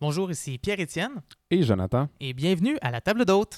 Bonjour, ici Pierre-Étienne Et Jonathan. et bienvenue à la table d'hôtes.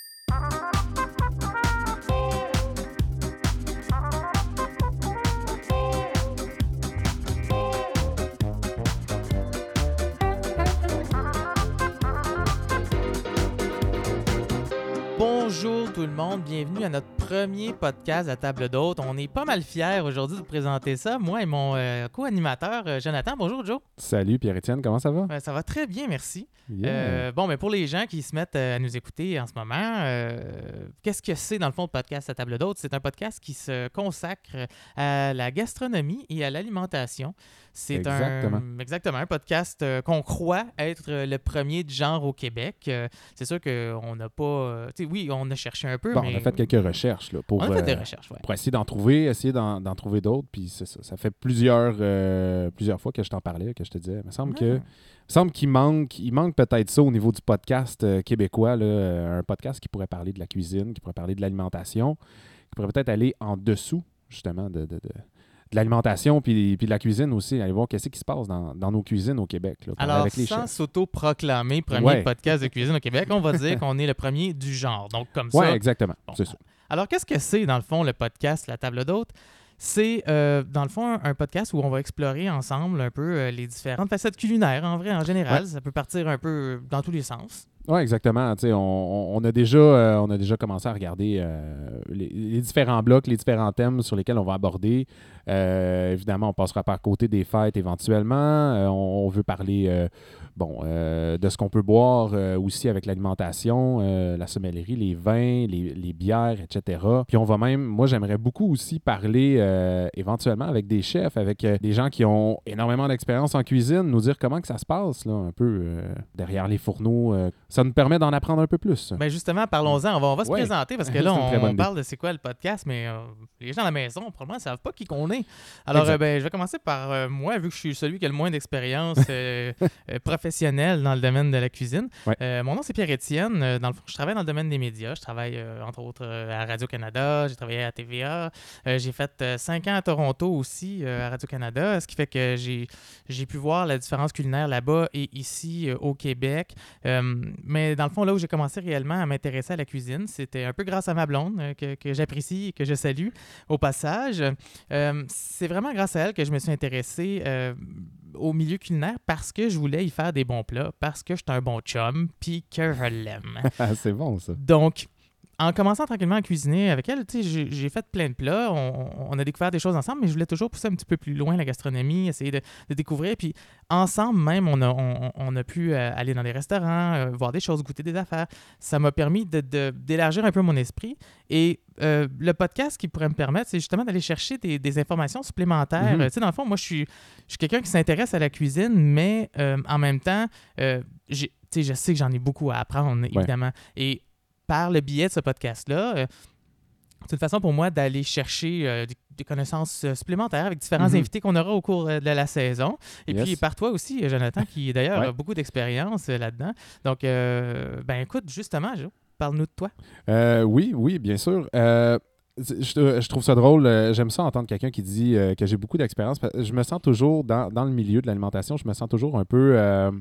Bonjour tout le monde, bienvenue à notre premier podcast à table d'hôtes. On est pas mal fiers aujourd'hui de vous présenter ça, moi et mon co-animateur Jonathan. Bonjour Joe. Salut Pierre-Étienne, comment ça va? Ça va très bien, merci. Yeah. Mais pour les gens qui se mettent à nous écouter en ce moment, qu'est-ce que c'est dans le fond le podcast à table d'hôtes? C'est un podcast qui se consacre à la gastronomie et à l'alimentation. C'est exactement un podcast qu'on croit être le premier de genre au Québec. C'est sûr qu'on n'a pas... oui, on a cherché un peu, Bon, mais... on a fait quelques recherches là, On a fait des recherches, ouais. pour essayer d'en trouver d'autres. Puis c'est ça. Ça fait plusieurs fois que je t'en parlais, que je te disais. Il me semble qu'il manque peut-être ça au niveau du podcast québécois. Là, un podcast qui pourrait parler de la cuisine, qui pourrait parler de l'alimentation, qui pourrait peut-être aller en dessous, justement, de l'alimentation puis de la cuisine aussi. Aller voir qu'est-ce qui se passe dans nos cuisines au Québec. Là, Alors, avec les sans chefs. s'auto-proclamer premier podcast de cuisine au Québec, on va dire qu'on est le premier du genre. Donc, comme ça... Oui, exactement. Bon, c'est ça. Alors, qu'est-ce que c'est, dans le fond, le podcast La Table d'Hôtes? C'est, dans le fond, un podcast où on va explorer ensemble un peu les différentes facettes culinaires, en général. Ouais. Ça peut partir un peu dans tous les sens. Oui, exactement. On a déjà commencé à regarder les différents blocs, les différents thèmes sur lesquels on va aborder. Évidemment, on passera par côté des fêtes éventuellement. On veut parler de ce qu'on peut boire aussi avec l'alimentation, la sommellerie, les vins, les bières, etc. Puis moi j'aimerais beaucoup aussi parler éventuellement avec des chefs, avec des gens qui ont énormément d'expérience en cuisine, nous dire comment que ça se passe, là, un peu derrière les fourneaux. Ça nous permet d'en apprendre un peu plus. Bien, justement, parlons-en. On va se présenter parce que là, C'est une très bonne on parle de c'est quoi le podcast, mais les gens à la maison, probablement, ne savent pas qui qu'on est. Alors, je vais commencer par moi, vu que je suis celui qui a le moins d'expérience professionnelle dans le domaine de la cuisine. Ouais. Mon nom, c'est Pierre-Étienne. Dans le fond, je travaille dans le domaine des médias. Je travaille, entre autres, à Radio-Canada. J'ai travaillé à TVA. J'ai fait 5 ans à Toronto aussi, à Radio-Canada, ce qui fait que j'ai pu voir la différence culinaire là-bas et ici, au Québec. Mais dans le fond, là où j'ai commencé réellement à m'intéresser à la cuisine, c'était un peu grâce à ma blonde, que j'apprécie et que je salue au passage. C'est vraiment grâce à elle que je me suis intéressé au milieu culinaire parce que je voulais y faire des bons plats, parce que j'étais un bon chum, puis que je l'aime. C'est bon, ça. Donc, en commençant tranquillement à cuisiner avec elle, j'ai fait plein de plats. On a découvert des choses ensemble, mais je voulais toujours pousser un petit peu plus loin la gastronomie, essayer de découvrir. Puis ensemble même, on a pu aller dans des restaurants, voir des choses, goûter des affaires. Ça m'a permis d'élargir un peu mon esprit. Et le podcast qui pourrait me permettre, c'est justement d'aller chercher des informations supplémentaires. Mm-hmm. Tu sais, dans le fond, moi, je suis quelqu'un qui s'intéresse à la cuisine, mais en même temps, je sais que j'en ai beaucoup à apprendre, évidemment. Et par le biais de ce podcast-là, c'est une façon pour moi d'aller chercher des connaissances supplémentaires avec différents invités qu'on aura au cours de la saison. Et puis par toi aussi, Jonathan, qui d'ailleurs a beaucoup d'expérience là-dedans. Donc, écoute, justement, Jo, parle-nous de toi. Oui, bien sûr. Je trouve ça drôle. J'aime ça entendre quelqu'un qui dit que j'ai beaucoup d'expérience. Je me sens toujours, dans le milieu de l'alimentation, je me sens toujours un peu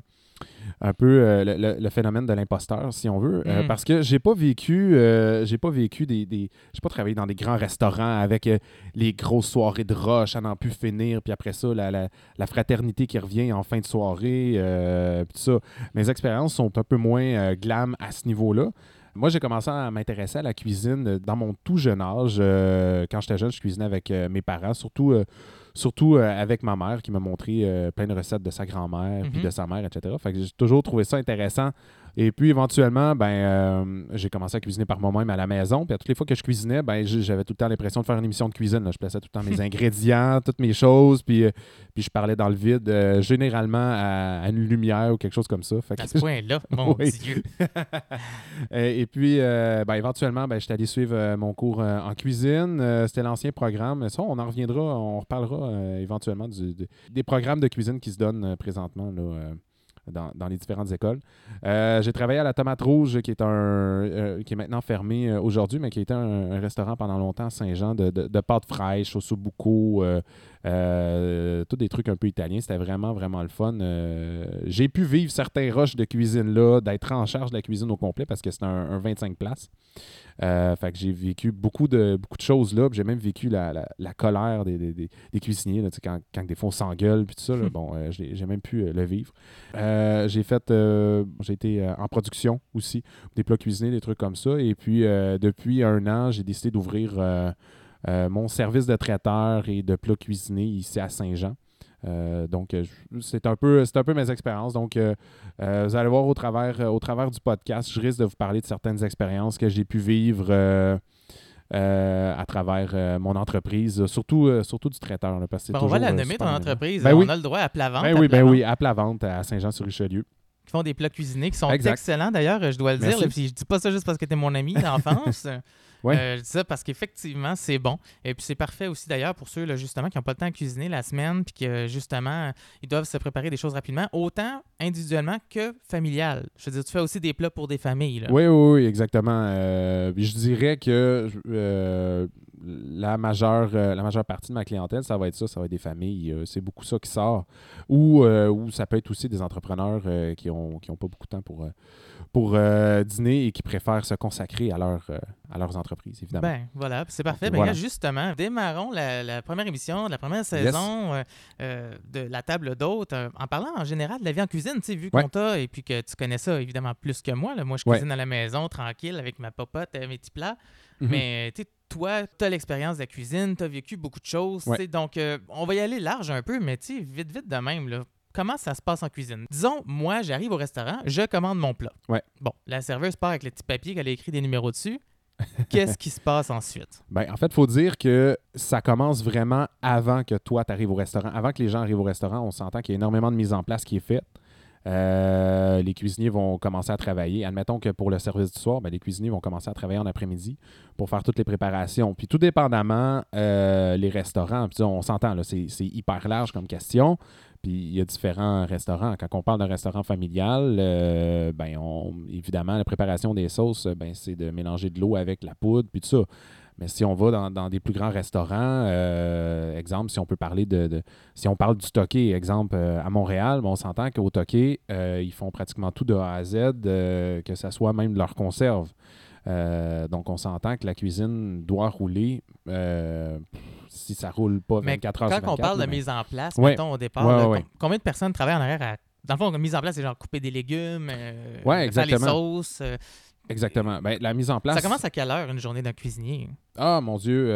le phénomène de l'imposteur, si on veut, parce que j'ai pas vécu j'ai pas travaillé dans des grands restaurants avec les grosses soirées de rush à n'en plus finir, puis après ça la fraternité qui revient en fin de soirée, tout ça. Mes expériences sont un peu moins glam à ce niveau-là. Moi, j'ai commencé à m'intéresser à la cuisine dans mon tout jeune âge. Quand j'étais jeune, je cuisinais avec mes parents, surtout avec ma mère qui m'a montré plein de recettes de sa grand-mère puis de sa mère, etc. Fait que j'ai toujours trouvé ça intéressant. Et puis, éventuellement, j'ai commencé à cuisiner par moi-même à la maison. Puis à toutes les fois que je cuisinais, j'avais tout le temps l'impression de faire une émission de cuisine. Là. Je plaçais tout le temps mes ingrédients, toutes mes choses, puis je parlais dans le vide, généralement à une lumière ou quelque chose comme ça. Fait que... À ce point-là, mon Dieu! Et puis, éventuellement, j'étais allé suivre mon cours en cuisine. C'était l'ancien programme. Ça, on en reviendra, on reparlera éventuellement des programmes de cuisine qui se donnent présentement là, dans les différentes écoles. J'ai travaillé à la Tomate Rouge, qui est maintenant fermé aujourd'hui, mais qui était un restaurant pendant longtemps à Saint-Jean de pâtes fraîches, ossobuco, tous des trucs un peu italiens. C'était vraiment, vraiment le fun. J'ai pu vivre certains rushs de cuisine là, d'être en charge de la cuisine au complet parce que c'était un 25 places. Fait que j'ai vécu beaucoup de choses là. J'ai même vécu la colère des cuisiniers là, quand des fois on s'engueule puis tout ça. Là, j'ai même pu le vivre. J'ai été en production aussi, des plats cuisinés, des trucs comme ça. Et puis depuis 1 an, j'ai décidé d'ouvrir mon service de traiteur et de plats cuisinés ici à Saint-Jean. Donc, c'est un peu mes expériences. Donc, vous allez voir au travers du podcast, je risque de vous parler de certaines expériences que j'ai pu vivre à travers mon entreprise, surtout du traiteur. Là, parce que on va la nommer, ton entreprise. Ben on a le droit à Plavante. À Plavante, à Saint-Jean-sur-Richelieu. Qui font des plats cuisinés qui sont excellents, d'ailleurs, je dois le dire. Là, puis je dis pas ça juste parce que tu es mon ami d'enfance. Je dis ça parce qu'effectivement, c'est bon. Et puis c'est parfait aussi, d'ailleurs, pour ceux là, justement qui n'ont pas le temps de cuisiner la semaine puis que, justement, ils doivent se préparer des choses rapidement, autant individuellement que familial. Je veux dire, tu fais aussi des plats pour des familles. Là. Oui, exactement. Je dirais que la majeure partie de ma clientèle, ça va être ça va être des familles. C'est beaucoup ça qui sort. Ou ça peut être aussi des entrepreneurs qui ont pas beaucoup de temps pour dîner et qui préfèrent se consacrer à leurs entreprises, évidemment. Ben voilà, c'est parfait. Donc, voilà. Justement, démarrons la première émission de la première saison de La Table d'Hôte en parlant en général de la vie en cuisine, tu sais, vu qu'on t'a et puis que tu connais ça évidemment plus que moi. Là. Moi, je cuisine à la maison, tranquille, avec ma popote, mes petits plats. Mm-hmm. Mais tu sais, toi, tu as l'expérience de la cuisine, tu as vécu beaucoup de choses. Donc, on va y aller large un peu, mais tu sais, vite de même, là. Comment ça se passe en cuisine? Disons, moi, j'arrive au restaurant, je commande mon plat. Ouais. Bon, la serveuse part avec le petit papier qu'elle a écrit des numéros dessus. Qu'est-ce qui se passe ensuite? Ben, en fait, il faut dire que ça commence vraiment avant que toi, tu arrives au restaurant. Avant que les gens arrivent au restaurant, on s'entend qu'il y a énormément de mise en place qui est faite. Les cuisiniers vont commencer à travailler. Admettons que pour le service du soir, les cuisiniers vont commencer à travailler en après-midi pour faire toutes les préparations. Puis tout dépendamment, les restaurants, puis on s'entend, là, c'est hyper large comme question. Puis il y a différents restaurants. Quand on parle d'un restaurant familial, évidemment, la préparation des sauces, c'est de mélanger de l'eau avec la poudre, puis tout ça. Mais si on va dans des plus grands restaurants, exemple, si on peut parler si on parle du Toqué, exemple, à Montréal, on s'entend qu'au Toqué, ils font pratiquement tout de A à Z, que ce soit même de leur conserve. Donc, on s'entend que la cuisine doit rouler si ça roule pas 24 heures sur 24. Quand on parle de mise en place, mettons au départ, combien de personnes travaillent en arrière Dans le fond, la mise en place, c'est genre couper des légumes, faire les sauces. Exactement. La mise en place... Ça commence à quelle heure une journée d'un cuisinier? Ah, mon Dieu.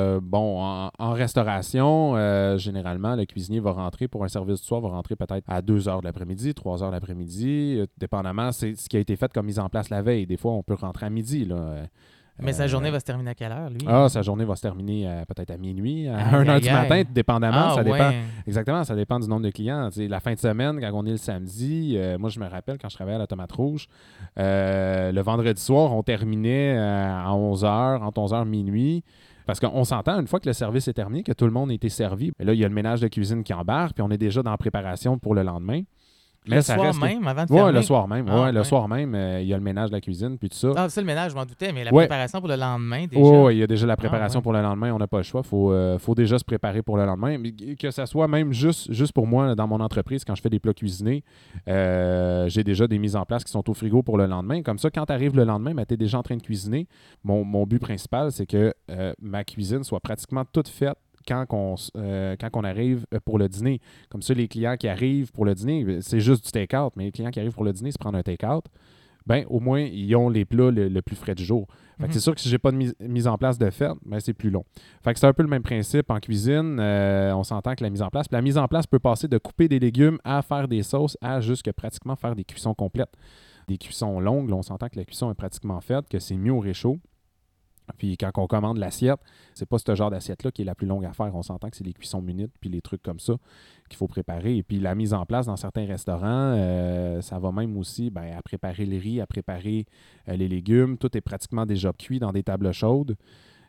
En restauration, généralement, le cuisinier va rentrer pour un service du soir, va rentrer peut-être à 2 heures de l'après-midi, 3 heures de l'après-midi. Dépendamment, c'est ce qui a été fait comme mise en place la veille. Des fois, on peut rentrer à midi, là. Mais sa journée va se terminer à quelle heure, lui? Sa journée va se terminer peut-être à minuit, à 1h du matin, dépendamment. Ça dépend. Exactement, ça dépend du nombre de clients. T'sais, la fin de semaine, quand on est le samedi, moi, je me rappelle quand je travaillais à la Tomate Rouge, le vendredi soir, on terminait à 11h, entre 11h et minuit. Parce qu'on s'entend, une fois que le service est terminé, que tout le monde a été servi, là, il y a le ménage de cuisine qui embarque, puis on est déjà dans la préparation pour le lendemain. Mais ça soir même, avant de fermer? Oui, le soir même. Le soir même, il y a le ménage de la cuisine, puis tout ça. Ah, c'est le ménage, je m'en doutais, mais la préparation pour le lendemain, déjà. Oui, il y a déjà la préparation pour le lendemain. On n'a pas le choix. Il faut déjà se préparer pour le lendemain. Mais que ça soit même juste pour moi, dans mon entreprise, quand je fais des plats cuisinés, j'ai déjà des mises en place qui sont au frigo pour le lendemain. Comme ça, quand tu arrives le lendemain, tu es déjà en train de cuisiner. Mon but principal, c'est que ma cuisine soit pratiquement toute faite quand on arrive pour le dîner. Comme ça, les clients qui arrivent pour le dîner, c'est juste du take-out, mais les clients qui arrivent pour le dîner, se prennent un take-out, au moins, ils ont les plats le plus frais du jour. Fait que c'est sûr que si j'ai pas de mise en place de fait, c'est plus long. Fait que c'est un peu le même principe en cuisine. On s'entend que la mise en place. Puis la mise en place peut passer de couper des légumes à faire des sauces à jusque pratiquement faire des cuissons complètes. Des cuissons longues, là, on s'entend que la cuisson est pratiquement faite, que c'est mieux au réchaud. Puis quand on commande l'assiette, c'est pas ce genre d'assiette-là qui est la plus longue à faire. On s'entend que c'est les cuissons minutes puis les trucs comme ça qu'il faut préparer. Et puis la mise en place dans certains restaurants, ça va même aussi à préparer le riz, à préparer les légumes. Tout est pratiquement déjà cuit dans des tables chaudes.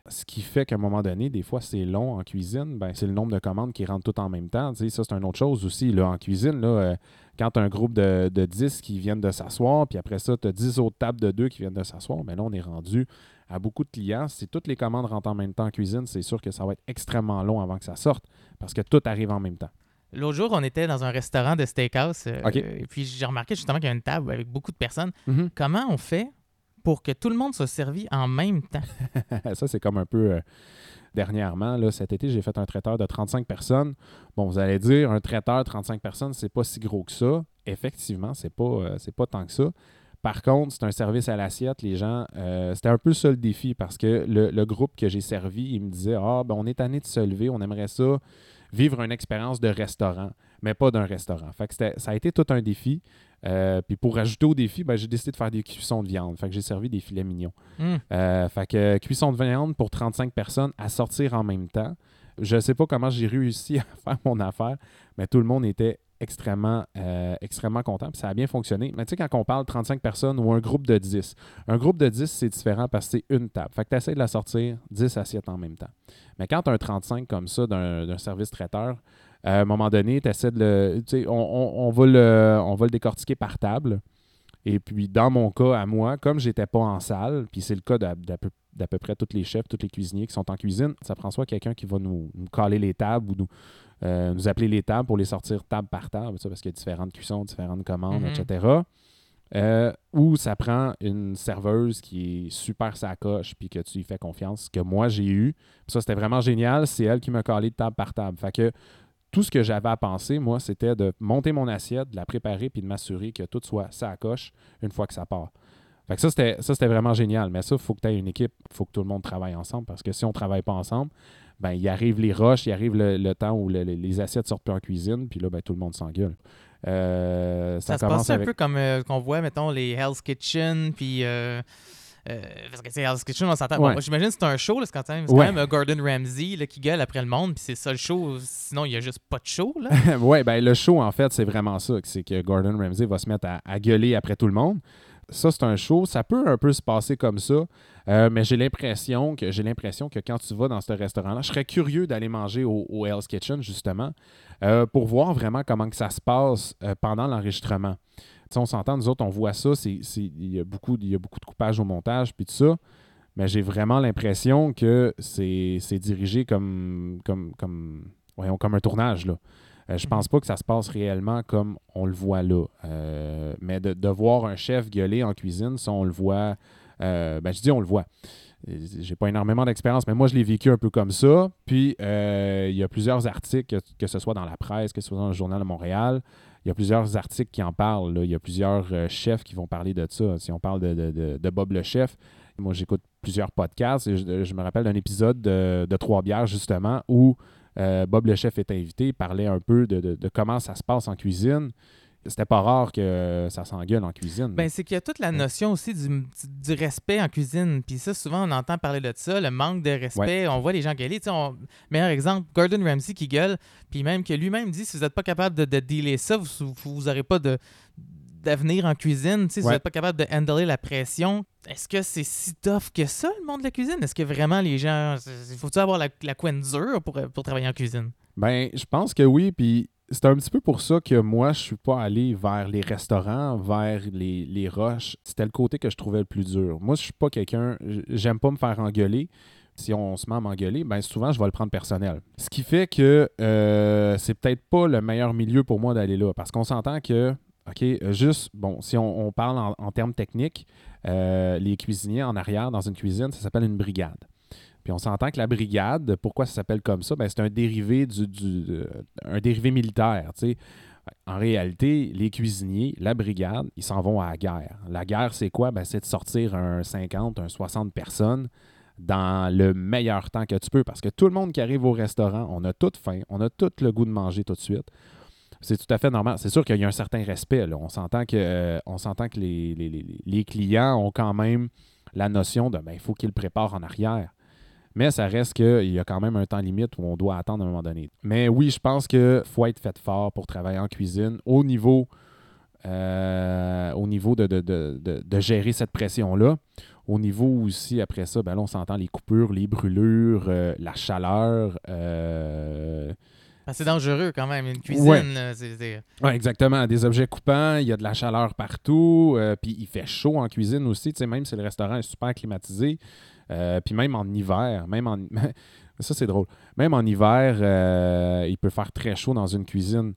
ce qui fait qu'à un moment donné, des fois, c'est long en cuisine, ben, c'est le nombre de commandes qui rentrent toutes en même temps. Tu sais, ça, c'est une autre chose aussi. Là, en cuisine, là, quand tu as un groupe de 10 qui viennent de s'asseoir, puis après ça, tu as 10 autres tables de 2 qui viennent de s'asseoir, mais là, on est rendu à beaucoup de clients. Si toutes les commandes rentrent en même temps en cuisine, c'est sûr que ça va être extrêmement long avant que ça sorte, parce que tout arrive en même temps. L'autre jour, on était dans un restaurant de steakhouse, OK. et puis j'ai remarqué justement qu'il y a une table avec beaucoup de personnes. Mm-hmm. Comment on fait pour que tout le monde soit servi en même temps? Ça, c'est comme un peu... dernièrement, là, cet été, j'ai fait un traiteur de 35 personnes. Bon, vous allez dire, un traiteur de 35 personnes, c'est pas si gros que ça. Effectivement, c'est pas tant que ça. Par contre, c'est un service à l'assiette. Les gens, c'était un peu ça le défi parce que le groupe que j'ai servi, il me disait ben, on est tanné de se lever, on aimerait ça vivre une expérience de restaurant, mais pas d'un restaurant. Fait que ça a été tout un défi. Puis pour rajouter au défi, ben, j'ai décidé de faire des cuissons de viande. Fait que j'ai servi des filets mignons. Fait que cuisson de viande pour 35 personnes à sortir en même temps. Je ne sais pas comment j'ai réussi à faire mon affaire, mais tout le monde était extrêmement content. Puis ça a bien fonctionné. Mais tu sais, quand on parle de 35 personnes ou un groupe de 10, un groupe de 10, c'est différent parce que c'est une table. Fait que tu essaies de la sortir 10 assiettes en même temps. Mais quand tu as un 35 comme ça d'un service traiteur, à un moment donné, tu essaies de le. Tu sais, on va le décortiquer par table. Et puis, dans mon cas, à moi, comme j'étais pas en salle, puis c'est le cas d'à peu près tous les chefs, tous les cuisiniers qui sont en cuisine, ça prend soit quelqu'un qui va nous caler les tables ou nous appeler les tables pour les sortir table par table, parce qu'il y a différentes cuissons, différentes commandes, etc. Ou ça prend une serveuse qui est super sacoche puis que tu lui fais confiance, que moi j'ai eu. Puis ça, c'était vraiment génial. C'est elle qui m'a calé de table par table. Fait que tout ce que j'avais à penser, moi, c'était de monter mon assiette, de la préparer puis de m'assurer que tout soit sacoche une fois que ça part. Fait que ça, c'était vraiment génial. Mais ça, il faut que tu aies une équipe, il faut que tout le monde travaille ensemble parce que si on ne travaille pas ensemble, ben il arrive les rushs, il arrive le temps où les assiettes sortent plus en cuisine, puis là, ben, tout le monde s'engueule. Ça se passe un peu comme qu'on voit, mettons, les Hell's Kitchen, puis... parce que, tu sais, Hell's Kitchen, on s'entend. Ouais. Bon, j'imagine que c'est un show, là, c'est quand même Gordon Ramsay là, qui gueule après le monde, puis c'est ça le show. Sinon, il n'y a juste pas de show, là. Oui, ben le show, en fait, c'est vraiment ça. C'est que Gordon Ramsay va se mettre à gueuler après tout le monde. Ça, c'est un show. Ça peut un peu se passer comme ça, mais j'ai l'impression que quand tu vas dans ce restaurant-là, je serais curieux d'aller manger au Hell's Kitchen, justement, pour voir vraiment comment que ça se passe pendant l'enregistrement. T'sais, on s'entend, nous autres, on voit ça, il y a beaucoup de coupage au montage, puis tout ça, mais j'ai vraiment l'impression que c'est dirigé comme un tournage, là. Je pense pas que ça se passe réellement comme on le voit là. Mais de voir un chef gueuler en cuisine, ça, on le voit. Je dis on le voit. J'ai pas énormément d'expérience, mais moi, je l'ai vécu un peu comme ça. Puis, il y a plusieurs articles, que ce soit dans la presse, que ce soit dans le Journal de Montréal, il y a plusieurs articles qui en parlent. Là. Il y a plusieurs chefs qui vont parler de ça. Si on parle de Bob le chef, moi, j'écoute plusieurs podcasts. Et je me rappelle d'un épisode de Trois bières, justement, où Bob le chef est invité. Il parlait un peu de comment ça se passe en cuisine. C'était pas rare que ça s'engueule en cuisine. Ben, c'est qu'il y a toute la notion aussi du respect en cuisine. Puis ça, souvent, on entend parler de ça, le manque de respect. On voit les gens gueuler. Meilleur exemple, Gordon Ramsay qui gueule, puis même que lui-même dit, si vous n'êtes pas capable de dealer ça, vous n'aurez pas d'avenir en cuisine. Si vous n'êtes pas capable de handler la pression, est-ce que c'est si tough que ça, le monde de la cuisine? Est-ce que vraiment les gens... Faut-il avoir la couenne dure pour travailler en cuisine? Ben, je pense que oui, puis c'est un petit peu pour ça que moi, je suis pas allé vers les restaurants, vers les rushs. C'était le côté que je trouvais le plus dur. Moi, je suis pas quelqu'un... J'aime pas me faire engueuler. Si on se met à m'engueuler, ben souvent, je vais le prendre personnel. Ce qui fait que c'est peut-être pas le meilleur milieu pour moi d'aller là. Parce qu'on s'entend que, OK, si on parle en termes techniques, les cuisiniers en arrière, dans une cuisine, ça s'appelle une brigade. Puis on s'entend que la brigade, pourquoi ça s'appelle comme ça? Ben, c'est un dérivé un dérivé militaire. T'sais. En réalité, les cuisiniers, la brigade, ils s'en vont à la guerre. La guerre, c'est quoi? Ben, c'est de sortir un 50, un 60 personnes dans le meilleur temps que tu peux. Parce que tout le monde qui arrive au restaurant, on a toute faim, on a tout le goût de manger tout de suite. C'est tout à fait normal. C'est sûr qu'il y a un certain respect. Là. On s'entend que les clients ont quand même la notion de il faut qu'ils le préparent en arrière. Mais ça reste qu'il y a quand même un temps limite où on doit attendre à un moment donné. Mais oui, je pense qu'il faut être fait fort pour travailler en cuisine au niveau au niveau de gérer cette pression-là. Au niveau aussi, après ça, ben là, on s'entend les coupures, les brûlures, la chaleur. C'est dangereux quand même, une cuisine. Ouais. C'est... Ouais, exactement. Des objets coupants, il y a de la chaleur partout, puis il fait chaud en cuisine aussi, même si le restaurant est super climatisé. Puis même en hiver, ça c'est drôle, même en hiver, il peut faire très chaud dans une cuisine.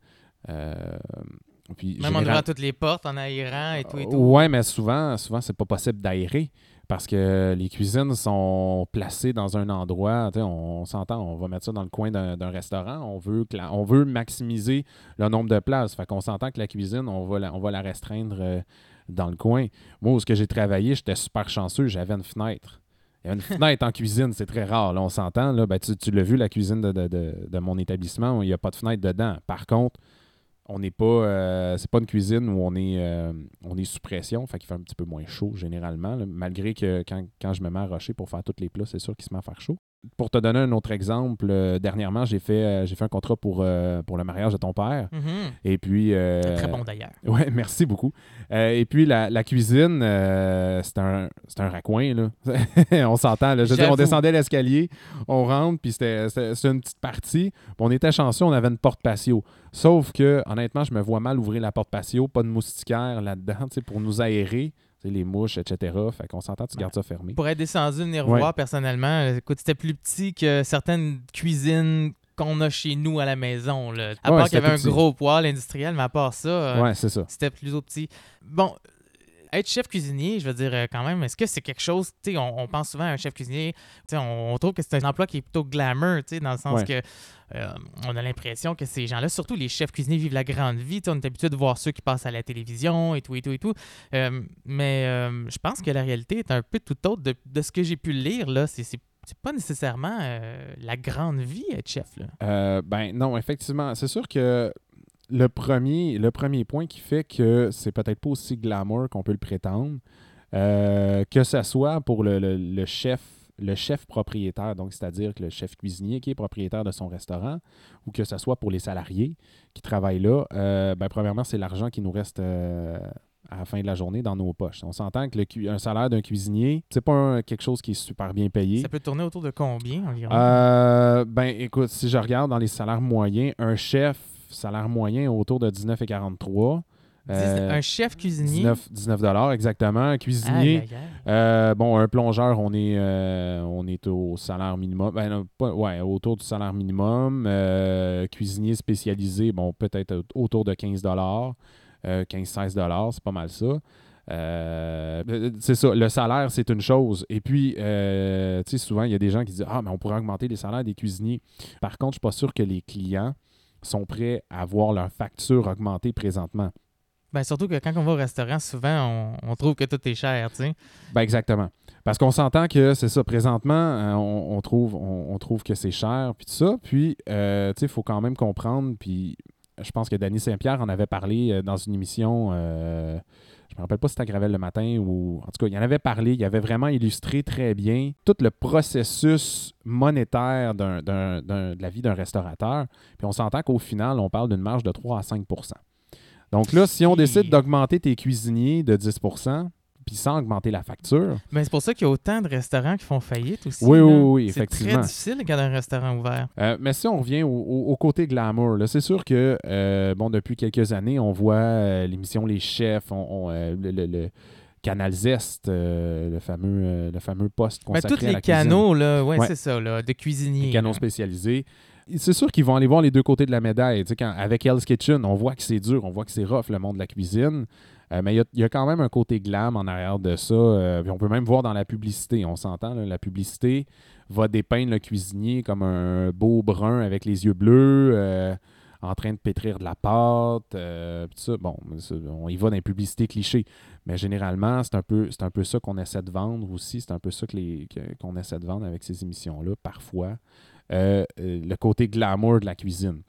Puis Même en ouvrant toutes les portes, en aérant et tout et tout. Ouais, mais souvent c'est pas possible d'aérer parce que les cuisines sont placées dans un endroit, on s'entend, on va mettre ça dans le coin d'un restaurant, on veut maximiser le nombre de places. Fait qu'on s'entend que la cuisine, on va la restreindre dans le coin. Moi, où ce que j'ai travaillé, j'étais super chanceux, j'avais une fenêtre. Il y a une fenêtre en cuisine, c'est très rare. Là, on s'entend. Là, ben, tu l'as vu, la cuisine de mon établissement, il n'y a pas de fenêtre dedans. Par contre, on n'est pas. C'est pas une cuisine où on est sous pression, fait qu'il fait un petit peu moins chaud généralement. Là, malgré que quand je me mets à rocher pour faire tous les plats, c'est sûr qu'il se met à faire chaud. Pour te donner un autre exemple, dernièrement, j'ai fait un contrat pour le mariage de ton père. Mm-hmm. Et puis. Très bon d'ailleurs. Oui, merci beaucoup. Et puis la cuisine, c'est un raccoin, là. On s'entend, là. Je veux dire, on descendait l'escalier, on rentre, puis c'était une petite partie. Puis on était chanceux, on avait une porte patio. Sauf que, honnêtement, je me vois mal ouvrir la porte patio, pas de moustiquaire là-dedans, pour nous aérer. Les mouches, etc. Fait qu'on s'entend, tu gardes ça fermé. Pour être descendu, venir voir personnellement, écoute, c'était plus petit que certaines cuisines qu'on a chez nous à la maison. Là. À part qu'il y avait un gros poêle industriel, mais à part ça, c'est ça. C'était plutôt petit. Bon, être chef cuisinier, je veux dire, quand même, est-ce que c'est quelque chose, tu sais, on pense souvent à un chef cuisinier, tu sais, on trouve que c'est un emploi qui est plutôt glamour, tu sais, dans le sens que on a l'impression que ces gens-là, surtout les chefs cuisiniers, vivent la grande vie, tu sais, on est habitué de voir ceux qui passent à la télévision et tout. Mais je pense que la réalité est un peu tout autre de ce que j'ai pu lire, là, c'est pas nécessairement la grande vie, être chef, là. Ben non, effectivement, c'est sûr que le premier point qui fait que c'est peut-être pas aussi glamour qu'on peut le prétendre, que ce soit pour le chef propriétaire, donc c'est-à-dire que le chef cuisinier qui est propriétaire de son restaurant, ou que ce soit pour les salariés qui travaillent là, ben premièrement, c'est l'argent qui nous reste à la fin de la journée dans nos poches. On s'entend que un salaire d'un cuisinier, c'est pas quelque chose qui est super bien payé. Ça peut tourner autour de combien environ? Ben écoute, si je regarde dans les salaires moyens, un chef, salaire moyen autour de 19,43. Un chef cuisinier? 19 exactement. Un cuisinier, bon, un plongeur, on est au salaire minimum. Autour du salaire minimum. Cuisinier spécialisé, bon, peut-être autour de 15 15-16 c'est pas mal ça. C'est ça, le salaire, c'est une chose. Et puis, tu sais, souvent, il y a des gens qui disent « Ah, mais on pourrait augmenter les salaires des cuisiniers. » Par contre, je suis pas sûr que les clients sont prêts à voir leur facture augmenter présentement. Ben surtout que quand on va au restaurant, souvent, on trouve que tout est cher, tu sais. Ben exactement. Parce qu'on s'entend que c'est ça, présentement, on trouve que c'est cher, puis tout ça. Puis, tu sais, il faut quand même comprendre, puis je pense que Danny Saint-Pierre en avait parlé dans une émission, je me rappelle pas si c'était à Gravel le matin, ou en tout cas, il en avait parlé, il avait vraiment illustré très bien tout le processus monétaire de la vie d'un restaurateur. Puis on s'entend qu'au final, on parle d'une marge de 3 à 5 %. Donc là, si on décide d'augmenter tes cuisiniers de 10 % puis sans augmenter la facture... Mais c'est pour ça qu'il y a autant de restaurants qui font faillite aussi. Oui, effectivement. C'est très difficile de garder un restaurant ouvert. Mais si on revient au côté glamour, là, c'est sûr que depuis quelques années, on voit l'émission Les Chefs, le Canal Zest, le fameux poste consacré à la cuisine. Tous les canaux, là, c'est ça, là, de cuisiniers. Les canaux spécialisés. C'est sûr qu'ils vont aller voir les deux côtés de la médaille. Avec Hell's Kitchen, on voit que c'est dur, on voit que c'est rough, le monde de la cuisine. Mais il y a quand même un côté glam en arrière de ça. Puis on peut même voir dans la publicité, on s'entend, là, la publicité va dépeindre le cuisinier comme un beau brun avec les yeux bleus, en train de pétrir de la pâte. Tout ça. Bon, on y va dans les publicités clichés. Mais généralement, c'est un peu ça qu'on essaie de vendre aussi. C'est un peu ça qu'on essaie de vendre avec ces émissions-là, parfois. Le côté glamour de la cuisine.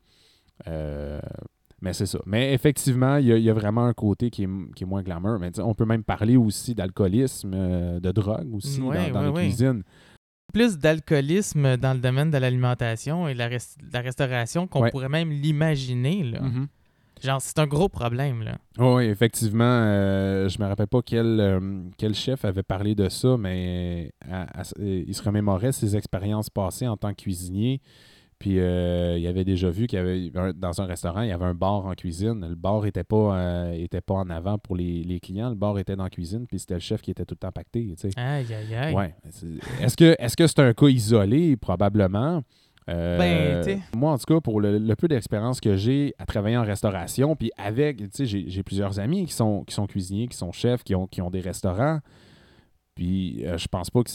Mais c'est ça. Mais effectivement, il y a vraiment un côté qui est moins glamour. Mais on peut même parler aussi d'alcoolisme, de drogue aussi dans la cuisine. Plus d'alcoolisme dans le domaine de l'alimentation et de la restauration qu'on pourrait même l'imaginer. Là. Mm-hmm. Genre, c'est un gros problème, là. Oui, effectivement. Je me rappelle pas quel chef avait parlé de ça, mais il se remémorait ses expériences passées en tant que cuisinier. Puis il avait déjà vu qu'il y avait dans un restaurant, il y avait un bar en cuisine. Le bar n'était pas en avant pour les clients. Le bar était dans la cuisine, puis c'était le chef qui était tout le temps pacté. Tu sais. Aïe, aïe, aïe. Ouais. Est-ce que c'est un cas isolé? Probablement. Moi, en tout cas, pour le peu d'expérience que j'ai à travailler en restauration, puis avec, tu sais, j'ai plusieurs amis qui sont cuisiniers, qui sont chefs, qui ont des restaurants. Puis je pense pas que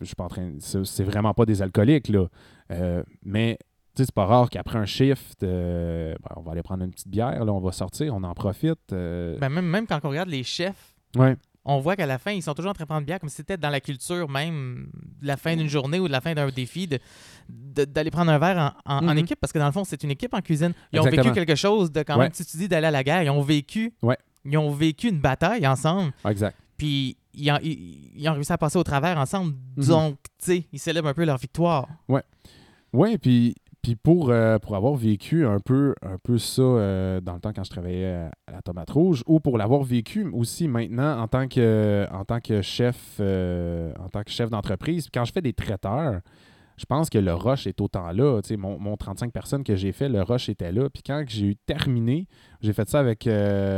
c'est vraiment pas des alcooliques, là. Mais tu sais, c'est pas rare qu'après un shift, on va aller prendre une petite bière, là, on va sortir, on en profite. Même quand on regarde les chefs, Ouais. on voit qu'à la fin, ils sont toujours en train de prendre bière, comme si c'était dans la culture même de la fin d'une journée ou de la fin d'un défi, d'aller prendre un verre en équipe, parce que dans le fond, c'est une équipe en cuisine. Ils ont vécu quelque chose de quand même, si tu dis d'aller à la guerre, ils ont vécu une bataille ensemble. Exact. Puis ils ont réussi à passer au travers ensemble. Donc, tu sais, ils célèbrent un peu leur victoire. Ouais, puis pour avoir vécu un peu ça dans le temps quand je travaillais à la Tomate Rouge, ou pour l'avoir vécu aussi maintenant en tant que chef d'entreprise, quand je fais des traiteurs, je pense que le rush est autant là. Tu sais, mon 35 personnes que j'ai fait, le rush était là. Puis quand j'ai eu terminé, j'ai fait ça avec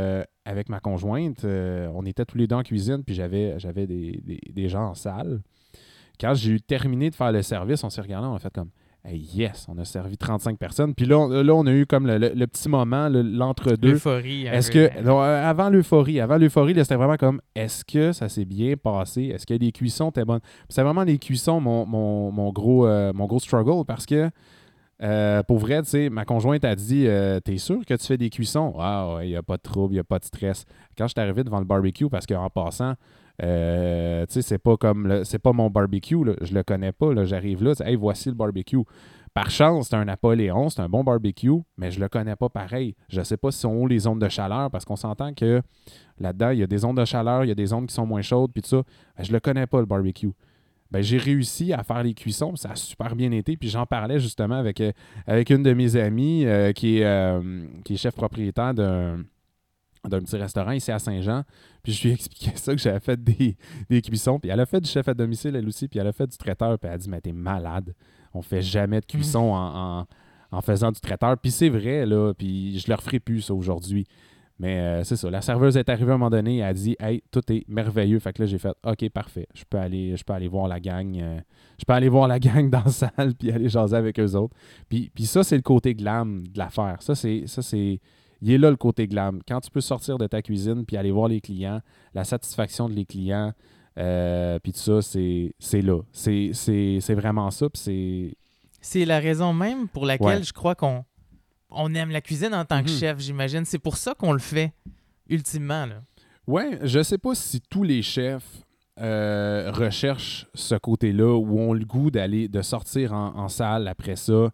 ma conjointe. On était tous les deux en cuisine, puis j'avais des gens en salle. Quand j'ai eu terminé de faire le service, on s'est regardé, on a fait comme hey, yes, on a servi 35 personnes. Puis là, on a eu comme le petit moment, l'entre-deux. L'euphorie. Avant l'euphorie, là, c'était vraiment comme est-ce que ça s'est bien passé? Est-ce que les cuissons étaient bonnes? Puis c'est vraiment les cuissons mon gros struggle parce que pour vrai, tu sais, ma conjointe a dit t'es sûr que tu fais des cuissons? Ah ouais, il n'y a pas de trouble, il n'y a pas de stress. Quand je suis arrivé devant le barbecue, parce qu'en passant, tu sais, c'est pas mon barbecue, là, je le connais pas, là, j'arrive là, hey, voici le barbecue. Par chance, c'est un Napoléon, c'est un bon barbecue, mais je le connais pas pareil. Je sais pas si sont où les zones de chaleur, parce qu'on s'entend que là-dedans, il y a des zones de chaleur, il y a des zones qui sont moins chaudes, puis tout ça. Ben, je le connais pas, le barbecue. Ben, j'ai réussi à faire les cuissons, puis ça a super bien été, puis j'en parlais justement avec une de mes amies qui est chef propriétaire d'un petit restaurant ici à Saint-Jean. Puis je lui ai expliqué ça, que j'avais fait des cuissons. Puis elle a fait du chef à domicile, elle aussi. Puis elle a fait du traiteur. Puis elle a dit, mais t'es malade. On fait jamais de cuisson en faisant du traiteur. Puis c'est vrai, là. Puis je le referai plus, ça, aujourd'hui. Mais c'est ça. La serveuse est arrivée à un moment donné. Elle a dit, hey, tout est merveilleux. Fait que là, j'ai fait, OK, parfait. Je peux aller voir la gang. Je peux aller voir la gang dans la salle. Puis aller jaser avec eux autres. Puis ça, c'est le côté glam de l'affaire. Ça, c'est il est là le côté glam. Quand tu peux sortir de ta cuisine puis aller voir les clients, la satisfaction de les clients, puis tout ça, c'est là. C'est vraiment ça. C'est la raison même pour laquelle je crois qu'on aime la cuisine en tant que chef, j'imagine. C'est pour ça qu'on le fait, ultimement. Là. Ouais, je sais pas si tous les chefs recherchent ce côté-là ou ont le goût de sortir en salle après ça.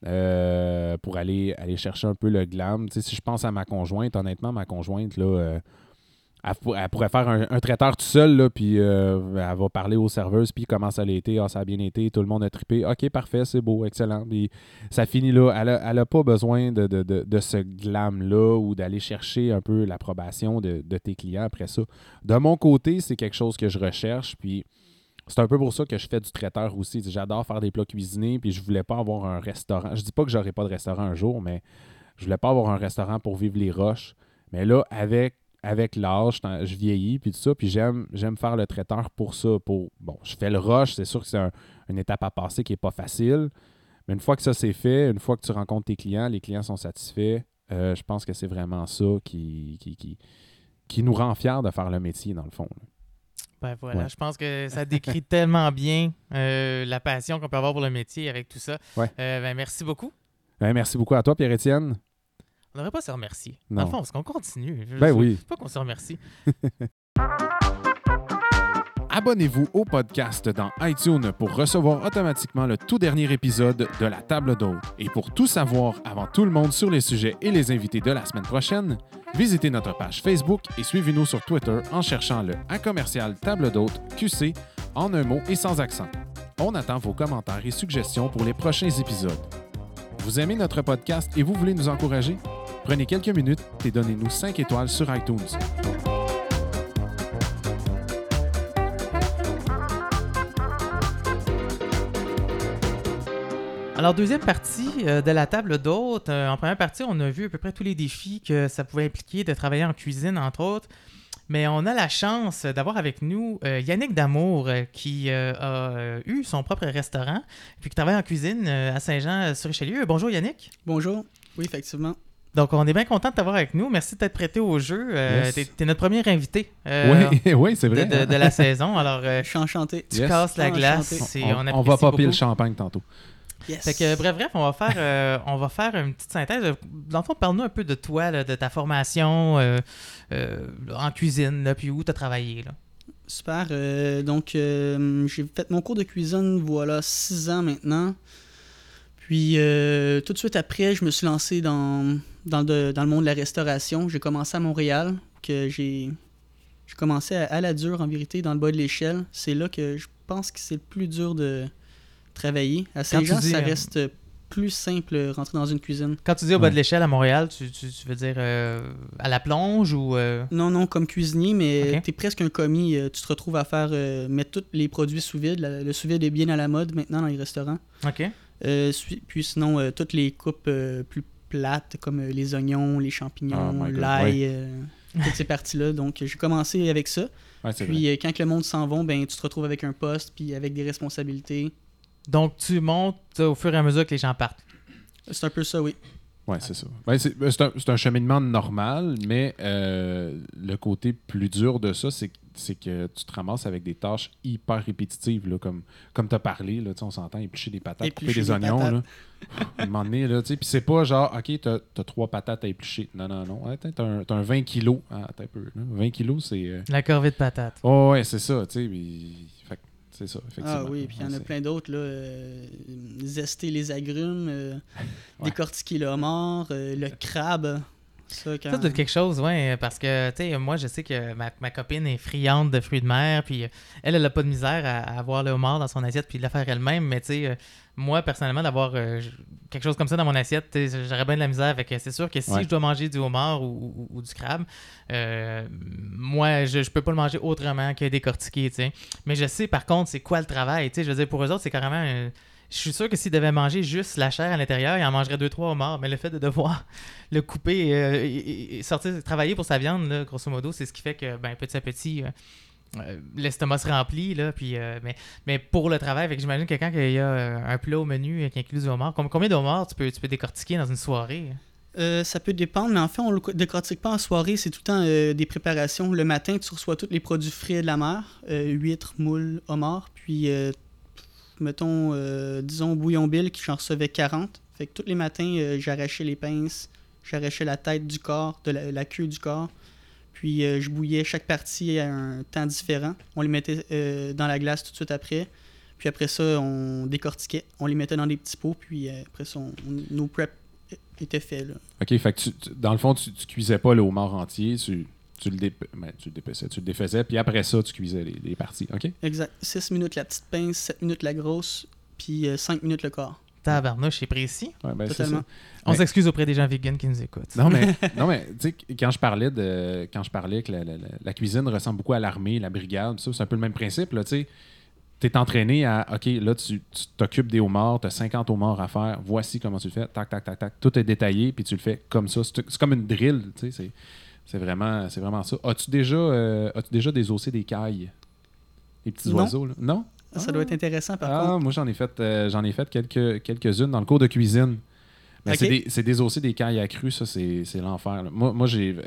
Pour aller chercher un peu le glam. Tu sais, si je pense à ma conjointe, honnêtement, ma conjointe, là, elle pourrait faire un traiteur tout seul, là, puis elle va parler aux serveuses, puis comment ça a été, ça a bien été, tout le monde a trippé, ok, parfait, c'est beau, excellent, puis ça finit là. Elle a pas besoin de ce glam-là ou d'aller chercher un peu l'approbation de tes clients après ça. De mon côté, c'est quelque chose que je recherche, puis c'est un peu pour ça que je fais du traiteur aussi. J'adore faire des plats cuisinés, puis je voulais pas avoir un restaurant. Je dis pas que j'aurai pas de restaurant un jour, mais je voulais pas avoir un restaurant pour vivre les roches. Mais là, avec l'âge, je vieillis, puis tout ça, puis j'aime faire le traiteur pour ça. Je fais le rush, c'est sûr que c'est une étape à passer qui est pas facile, mais une fois que ça c'est fait, une fois que tu rencontres tes clients, les clients sont satisfaits, je pense que c'est vraiment ça qui nous rend fiers de faire le métier, dans le fond. Là. Ben voilà, je pense que ça décrit tellement bien la passion qu'on peut avoir pour le métier avec tout ça. Ouais. Merci beaucoup. Merci beaucoup à toi, Pierre-Étienne. On n'aurait pas à se remercier. Non. Dans le fond, parce qu'on continue. Oui. Pas qu'on se remercie. Abonnez-vous au podcast dans iTunes pour recevoir automatiquement le tout dernier épisode de La Table d'Hôte. Et pour tout savoir avant tout le monde sur les sujets et les invités de la semaine prochaine, visitez notre page Facebook et suivez-nous sur Twitter en cherchant le @Table d'Hôte QC en un mot et sans accent. On attend vos commentaires et suggestions pour les prochains épisodes. Vous aimez notre podcast et vous voulez nous encourager? Prenez quelques minutes et donnez-nous 5 étoiles sur iTunes. Alors, deuxième partie de la table d'hôtes. En première partie, on a vu à peu près tous les défis que ça pouvait impliquer de travailler en cuisine, entre autres. Mais on a la chance d'avoir avec nous Yannick Damour qui a eu son propre restaurant puis qui travaille en cuisine à Saint-Jean-sur-Richelieu. Bonjour Yannick. Bonjour. Oui, effectivement. Donc, on est bien content de t'avoir avec nous. Merci de t'être prêté au jeu. Yes. T'es notre premier invité Oui, c'est vrai. de la saison. Alors, Je suis enchanté. tu Yes. casses la glace. Enchanté. Et On va apprécie popper le beaucoup. champagne tantôt. Yes. Fait que, bref, on va faire une petite synthèse. Dans le fond, parle-nous un peu de toi, là, de ta formation en cuisine, là, puis où tu as travaillé. Là. Super. Donc, j'ai fait mon cours de cuisine, voilà, 6 ans maintenant. Puis, tout de suite après, je me suis lancé dans le monde de la restauration. J'ai commencé à Montréal, que j'ai commencé à la dure, en vérité, dans le bas de l'échelle. C'est là que je pense que c'est le plus dur de travailler. À Saint-Jean, tu dis, ça reste plus simple rentrer dans une cuisine. Quand tu dis au bas Ouais. de l'échelle à Montréal, tu veux dire à la plonge ou... Non, comme cuisinier, mais Ok. t'es presque un commis. Tu te retrouves à faire mettre tous les produits sous vide. Le sous vide est bien à la mode maintenant dans les restaurants. OK. Puis sinon, toutes les coupes plus plates, comme les oignons, les champignons, Oh my God, l'ail, toutes ces parties-là. Donc, j'ai commencé avec ça. Ouais, c'est Puis, vrai. quand que le monde s'en va, ben, tu te retrouves avec un poste, puis avec des responsabilités. Donc, tu montes au fur et à mesure que les gens partent. C'est un peu ça, oui. Ouais, c'est ça. Ben, c'est un cheminement normal, mais le côté plus dur de ça, c'est que tu te ramasses avec des tâches hyper répétitives, là, comme tu as parlé, là, tu sais, on s'entend, éplucher des patates, couper Éplucher des des oignons. patates. Là. À un moment donné, là, tu sais, puis c'est pas genre, OK, t'as 3 patates à éplucher. Non. Ouais, t'as un 20 kilos. Ah, attends un peu. Là. 20 kilos, c'est... La corvée de patates. Oh, ouais, c'est ça, tu sais. Fait que c'est ça, effectivement. Ah oui, puis il y en a Ouais, plein d'autres, là. Zester les agrumes, Ouais. décortiquer le homard, le crabe. Ça, quand... Ça doit être quelque chose, ouais, parce que, tu sais, moi, je sais que ma copine est friande de fruits de mer, puis elle a pas de misère à avoir le homard dans son assiette, puis de le faire elle-même, mais tu sais, moi, personnellement, d'avoir quelque chose comme ça dans mon assiette, tu sais, j'aurais bien de la misère, fait que c'est sûr que si Ouais. je dois manger du homard ou du crabe, moi, je peux pas le manger autrement que décortiquer, tu sais. Mais je sais, par contre, c'est quoi le travail, tu sais, je veux dire, pour eux autres, c'est carrément... Je suis sûr que s'ils devaient manger juste la chair à l'intérieur, ils en mangeraient 2-3 homards. Mais le fait de devoir le couper et sortir, travailler pour sa viande, là, grosso modo, c'est ce qui fait que ben, petit à petit, l'estomac se remplit. Là, puis, mais pour le travail, fait que j'imagine que quand il y a un plat au menu qui inclut du homard, combien de homards tu peux décortiquer dans une soirée? Ça peut dépendre, mais en fait, on le décortique pas en soirée, c'est tout le temps des préparations. Le matin, tu reçois tous les produits frais de la mer, huîtres, moules, homards, puis mettons, disons, bouillon bill, qui j'en recevais 40. Fait que tous les matins, j'arrachais les pinces, j'arrachais la tête du corps, de la queue du corps, puis je bouillais chaque partie à un temps différent. On les mettait dans la glace tout de suite après. Puis après ça, on décortiquait, on les mettait dans des petits pots, puis après ça, nos prep étaient faits, là. OK, fait que dans le fond, tu cuisais pas le homard entier, tu le dépeçais, tu le défaisais, puis après ça, tu cuisais les parties, OK? Exact. 6 minutes la petite pince, 7 minutes la grosse, puis 5 minutes le corps. Tabarnouche, c'est précis. Ouais, ben, c'est Totalement. ça. On Ouais. s'excuse auprès des gens vegans qui nous écoutent. Non, mais tu sais, quand je parlais que la cuisine ressemble beaucoup à l'armée, la brigade, ça, c'est un peu le même principe, là, tu sais. T'es entraîné à, OK, là, tu t'occupes des homards, t'as 50 homards à faire, voici comment tu le fais, tac, tac, tac, tac. Tout est détaillé, puis tu le fais comme ça. C'est comme une drill, tu sais, c'est vraiment ça. As-tu déjà désossé des cailles? Les petits Non. oiseaux, là? Non? Ça doit être intéressant, par contre. Moi, j'en ai fait quelques-unes dans le cours de cuisine. Mais Ok. c'est désossé des cailles à cru, ça, c'est l'enfer, là. Moi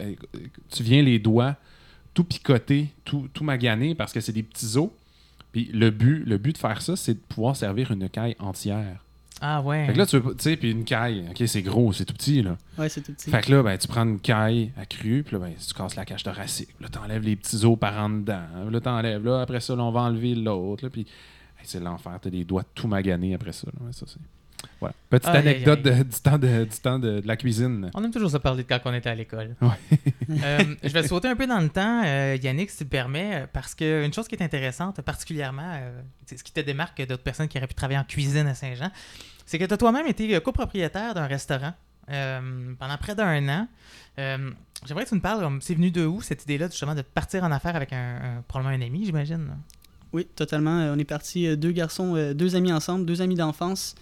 tu viens les doigts tout picotés, tout magané, parce que c'est des petits os. Puis le but de faire ça, c'est de pouvoir servir une caille entière. Ah ouais. Fait que là, tu sais, puis une caille, OK, c'est gros, c'est tout petit, là. Ouais, c'est tout petit. Fait que là, ben, tu prends une caille à cru, puis là, ben, tu casses la cage thoracique. Là, t'enlèves les petits os par en dedans. Là, t'enlèves, là, après ça, là, on va enlever l'autre, là, puis hey, c'est l'enfer. T'as des doigts tout maganés après ça, là. Ouais, ça, c'est... Voilà. Petite Aïe, aïe, anecdote aïe. du temps de la cuisine. On aime toujours se parler de quand on était à l'école. Ouais. Je vais sauter un peu dans le temps, Yannick, si tu le permets, parce qu'une chose qui est intéressante, particulièrement, c'est ce qui te démarque d'autres personnes qui auraient pu travailler en cuisine à Saint-Jean, c'est que tu as toi-même été copropriétaire d'un restaurant pendant près d'1 an. J'aimerais que tu me parles, c'est venu de où cette idée-là, justement, de partir en affaires avec probablement un ami, j'imagine? Oui, totalement. On est partis 2 garçons, 2 amis ensemble, 2 amis d'enfance.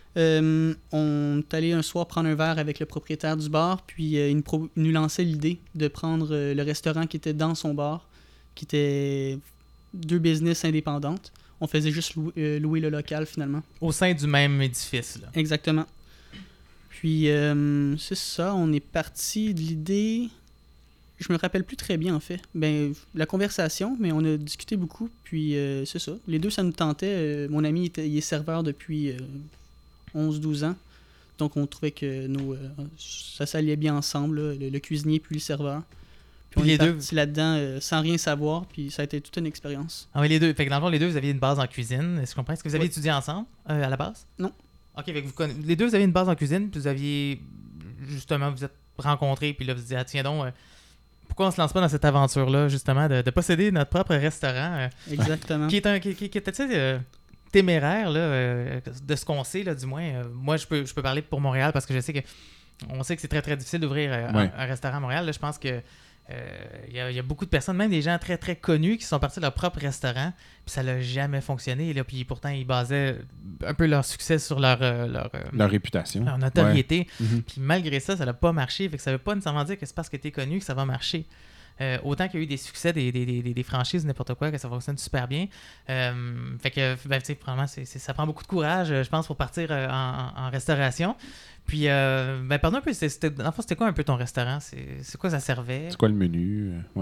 On est allé un soir prendre un verre avec le propriétaire du bar, puis il nous lançait l'idée de prendre le restaurant qui était dans son bar, qui était 2 business indépendantes. On faisait juste louer le local, finalement. Au sein du même édifice, là. Exactement. Puis, c'est ça, on est parti de l'idée... Je me rappelle plus très bien, en fait. Ben, la conversation, mais on a discuté beaucoup, puis c'est ça. Les deux, ça nous tentait. Mon ami, il est serveur depuis 11-12 ans. Donc, on trouvait que ça s'alliait bien ensemble, là, le cuisinier puis le serveur. Puis on est parti là-dedans sans rien savoir, puis ça a été toute une expérience. Ah oui, les deux. Fait que dans le fond, les deux, vous aviez une base en cuisine. Est-ce que je comprends? Est-ce que vous aviez étudié ensemble à la base? Non. OK, fait que les deux, vous aviez une base en cuisine, puis vous aviez, justement, vous êtes rencontrés, puis là, vous vous dites, ah, tiens donc, pourquoi on se lance pas dans cette aventure-là, justement, de posséder notre propre restaurant? Exactement. Qui était téméraire, là, de ce qu'on sait, là, du moins. Moi, je peux parler pour Montréal, parce que je sais que on sait que c'est très, très difficile d'ouvrir un restaurant à Montréal. Là, je pense que il y a beaucoup de personnes, même des gens très très connus qui sont partis de leur propre restaurant, puis ça n'a jamais fonctionné. Là, puis pourtant, ils basaient un peu leur succès sur leur réputation, leur notoriété. Ouais. Puis malgré ça n'a pas marché. Fait que ça ne veut pas nécessairement dire que c'est parce que tu es connu que ça va marcher. Autant qu'il y a eu des succès, des franchises, n'importe quoi, que ça fonctionne super bien. Fait que, ben, tu sais, probablement, ça prend beaucoup de courage, je pense, pour partir en restauration. Puis, ben, pardon un peu, c'était quoi un peu ton restaurant? C'est quoi ça servait? C'est quoi le menu? Ouais.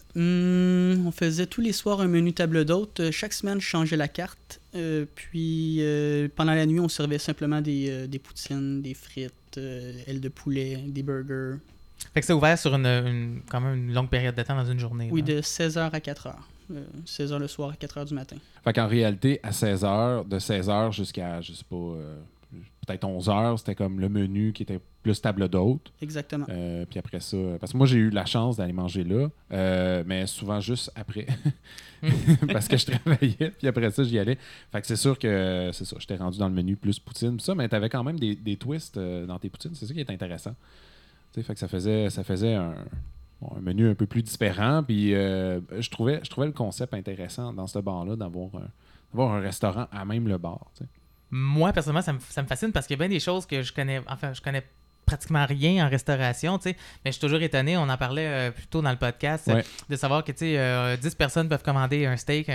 On faisait tous les soirs un menu table d'hôte. Chaque semaine, je changeais la carte. Puis, pendant la nuit, on servait simplement des poutines, des frites, ailes de poulet, des burgers. Fait que c'est ouvert sur quand même une longue période de temps dans une journée. Oui, là. de 16h à 4h. 16h le soir à 4h du matin. Fait qu'en réalité, à 16h, de 16h jusqu'à, je sais pas, peut-être 11h, c'était comme le menu qui était plus table d'hôte. Exactement. Puis après ça, parce que moi, j'ai eu la chance d'aller manger là, mais souvent juste après. Parce que je travaillais, puis après ça, j'y allais. Fait que c'est sûr que, c'est ça, j'étais rendu dans le menu plus poutine, ça, mais t'avais quand même des twists dans tes poutines, c'est ça qui est intéressant. Fait que ça faisait un menu un peu plus différent. Puis je trouvais le concept intéressant dans ce bar-là d'avoir un restaurant à même le bar. T'sais. Moi, personnellement, ça me fascine parce qu'il y a bien des choses que je connais pratiquement rien en restauration, tu sais, mais je suis toujours étonné, on en parlait plus tôt dans le podcast, de savoir que, tu sais, 10 personnes peuvent commander un steak,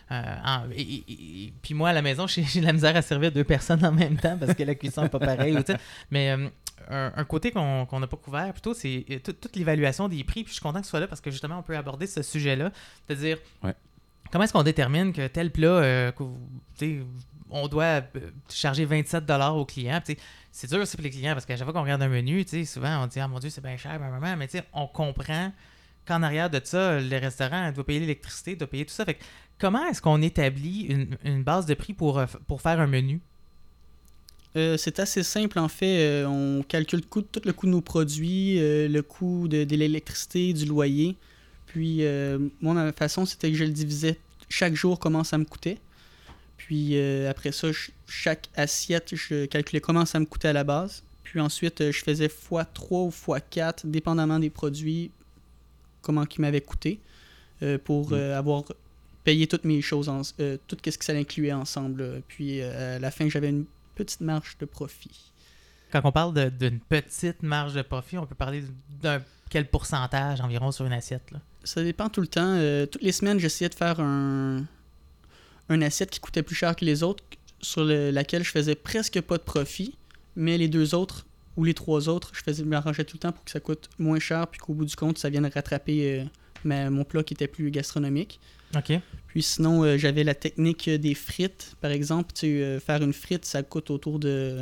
puis moi, à la maison, j'ai de la misère à servir 2 personnes en même temps parce que la cuisson n'est pas pareille, tu sais, mais un côté qu'on n'a pas couvert, plutôt, c'est toute l'évaluation des prix, puis je suis content que ce soit là parce que, justement, on peut aborder ce sujet-là, c'est-à-dire, comment est-ce qu'on détermine que tel plat, on doit charger 27 $ au client, tu sais, c'est dur aussi pour les clients parce qu'à chaque fois qu'on regarde un menu, souvent on dit « Ah mon Dieu, c'est bien cher, mais on comprend qu'en arrière de ça, le restaurant doit payer l'électricité, doit payer tout ça. » Fait que comment est-ce qu'on établit une base de prix pour faire un menu? C'est assez simple en fait. On calcule tout le coût de nos produits, le coût de l'électricité, du loyer. Puis moi, ma façon, c'était que je le divisais chaque jour comment ça me coûtait. Puis après ça, chaque assiette, je calculais comment ça me coûtait à la base. Puis ensuite, je faisais x3 ou x4, dépendamment des produits, comment ils m'avaient coûté, pour avoir payé toutes mes choses, tout ce que ça incluait ensemble. Puis à la fin, j'avais une petite marge de profit. Quand on parle d'une petite marge de profit, on peut parler d'un quel pourcentage environ sur une assiette, là? Ça dépend tout le temps. Toutes les semaines, j'essayais de faire un assiette qui coûtait plus cher que les autres, sur laquelle je faisais presque pas de profit, mais les 2 autres ou les 3 autres, je m'arrangeais tout le temps pour que ça coûte moins cher, puis qu'au bout du compte, ça vienne rattraper mon plat qui était plus gastronomique. OK. Puis sinon, j'avais la technique des frites. Par exemple, faire une frite, ça coûte autour de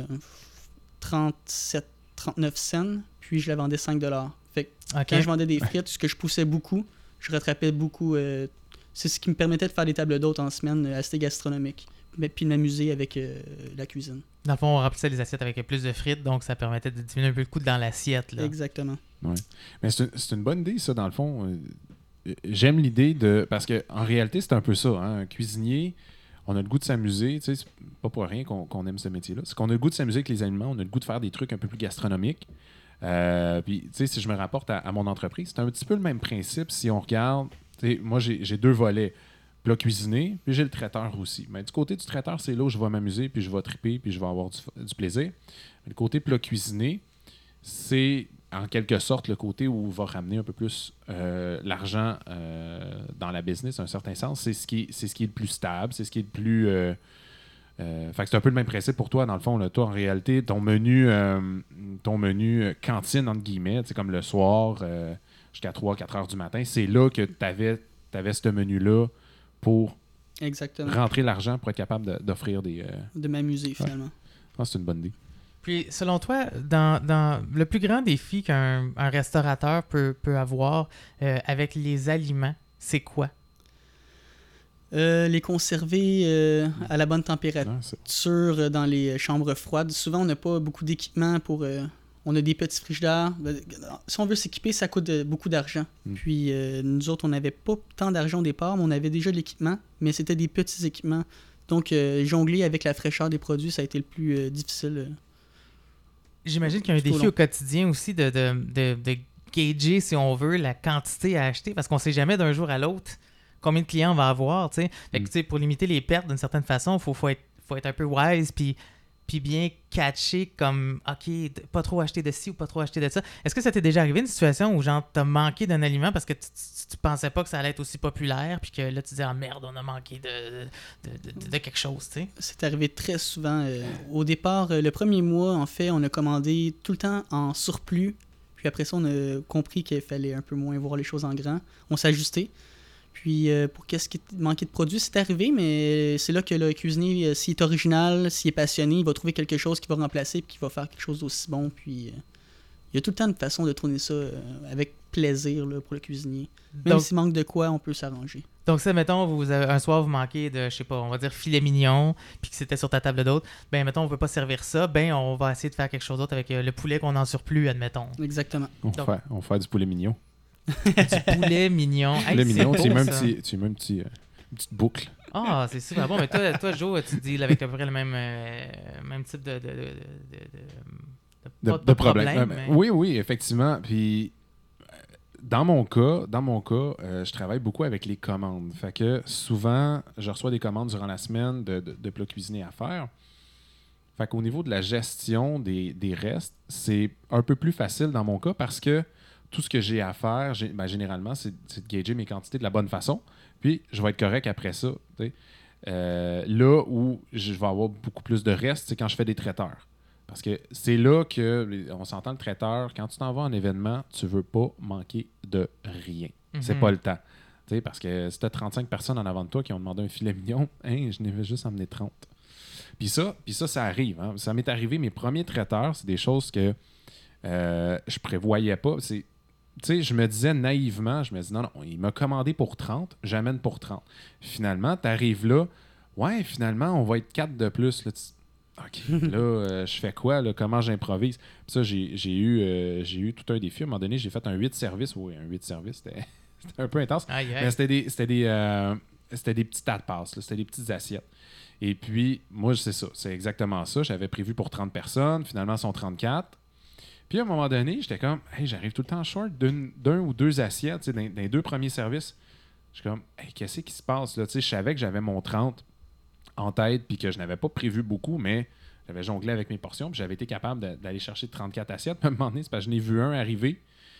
37-39 cents, puis je la vendais 5 $. Fait que quand je vendais des frites, ce que je poussais beaucoup, je rattrapais beaucoup. C'est ce qui me permettait de faire des tables d'hôtes en semaine assez gastronomiques. Puis de m'amuser avec la cuisine. Dans le fond, on remplissait les assiettes avec plus de frites, donc ça permettait de diminuer un peu le coût dans l'assiette, là. Exactement. Ouais. Mais c'est une bonne idée, ça, dans le fond. J'aime l'idée de... Parce qu'en réalité, c'est un peu ça. Hein? Un cuisinier, on a le goût de s'amuser. Tu sais, c'est pas pour rien qu'on aime ce métier-là. C'est qu'on a le goût de s'amuser avec les aliments. On a le goût de faire des trucs un peu plus gastronomiques. Puis, tu sais, si je me rapporte à mon entreprise, c'est un petit peu le même principe. Si on regarde, moi, j'ai 2 volets. Plat cuisiné, puis j'ai le traiteur aussi. Mais du côté du traiteur, c'est là où je vais m'amuser, puis je vais triper, puis je vais avoir du plaisir. Mais le côté plat cuisiné, c'est en quelque sorte le côté où on va ramener un peu plus l'argent dans la business, dans un certain sens. C'est ce qui est le plus stable, c'est ce qui est le plus... fait que c'est un peu le même principe pour toi, dans le fond. Là. Toi, en réalité, ton menu cantine, entre guillemets, comme le soir jusqu'à 3-4 heures du matin, c'est là que tu avais ce menu-là pour rentrer l'argent pour être capable d'offrir des... De m'amuser, finalement. Je pense que c'est une bonne idée. Puis, selon toi, dans le plus grand défi qu'un restaurateur peut avoir avec les aliments, c'est quoi? Les conserver à la bonne température dans les chambres froides. Souvent, on n'a pas beaucoup d'équipement pour... on a des petits frigidaires. Si on veut s'équiper, ça coûte beaucoup d'argent. Puis nous autres, on n'avait pas tant d'argent au départ, mais on avait déjà de l'équipement, mais c'était des petits équipements. Donc, jongler avec la fraîcheur des produits, ça a été le plus difficile. J'imagine qu'il y a un défi au quotidien aussi de gager, si on veut, la quantité à acheter, parce qu'on ne sait jamais d'un jour à l'autre combien de clients on va avoir. T'sais. Fait que, pour limiter les pertes d'une certaine façon, il faut être un peu wise, puis bien catcher comme, OK, pas trop acheter de ci ou pas trop acheter de ça. Est-ce que ça t'est déjà arrivé une situation où genre t'as manqué d'un aliment parce que tu pensais pas que ça allait être aussi populaire, puis que là tu disais, ah merde, on a manqué de quelque chose, tu sais? C'est arrivé très souvent. Au départ, le premier mois, en fait, on a commandé tout le temps en surplus. Puis après ça, on a compris qu'il fallait un peu moins voir les choses en grand. On s'est ajusté. Puis pour qu'est-ce qui manquait de produits, c'est arrivé, mais c'est là que le cuisinier, s'il est original, s'il est passionné, il va trouver quelque chose qui va remplacer puis qui va faire quelque chose d'aussi bon. Puis il y a tout le temps une façon de tourner ça avec plaisir là, pour le cuisinier. Même s'il manque de quoi, on peut s'arranger. Donc ça, mettons, un soir, vous manquez de, je sais pas, on va dire filet mignon, puis que c'était sur ta table d'autre, ben mettons, on veut pas servir ça, ben on va essayer de faire quelque chose d'autre avec le poulet qu'on a en surplus, admettons. Exactement. On va faire du poulet mignon. Du poulet mignon. Hey, poulet mignon, tu mets une petite boucle. Ah, c'est super bon. Mais toi, Joe, tu deals avec à peu près le même type de problème. Mais... Oui, effectivement. Puis, dans mon cas, je travaille beaucoup avec les commandes. Fait que souvent, je reçois des commandes durant la semaine de plats cuisinés à faire. Fait qu'au niveau de la gestion des restes, c'est un peu plus facile dans mon cas parce que tout ce que j'ai à faire, généralement, c'est de gager mes quantités de la bonne façon. Puis, je vais être correct après ça. Là où je vais avoir beaucoup plus de restes, c'est quand je fais des traiteurs. Parce que c'est là qu'on s'entend le traiteur. Quand tu t'en vas en événement, tu veux pas manquer de rien. C'est pas le temps. Parce que si tu as 35 personnes en avant de toi qui ont demandé un filet mignon, je n'avais juste emmené 30. Puis ça arrive. Hein. Ça m'est arrivé, mes premiers traiteurs, c'est des choses que je prévoyais pas. Je me disais naïvement, non, il m'a commandé pour 30, j'amène pour 30. Finalement, tu arrives là, finalement, on va être 4 de plus. Là, OK, là, je fais quoi? Là, comment j'improvise? Puis ça, j'ai eu tout un défi. À un moment donné, j'ai fait un 8 services. Oui, un 8 services, c'était un peu intense. Aïe. Mais c'était des petits tas de passes, c'était des petites assiettes. Et puis, moi, c'est ça, c'est exactement ça. J'avais prévu pour 30 personnes, finalement, ils sont 34. Puis à un moment donné, j'étais comme, j'arrive tout le temps short d'un ou deux assiettes dans les 2 premiers services. Je suis comme, qu'est-ce qui se passe là? Je savais que j'avais mon 30 en tête puis que je n'avais pas prévu beaucoup, mais j'avais jonglé avec mes portions puis j'avais été capable d'aller chercher 34 assiettes. Puis à un moment donné, c'est parce que je n'ai vu un arriver.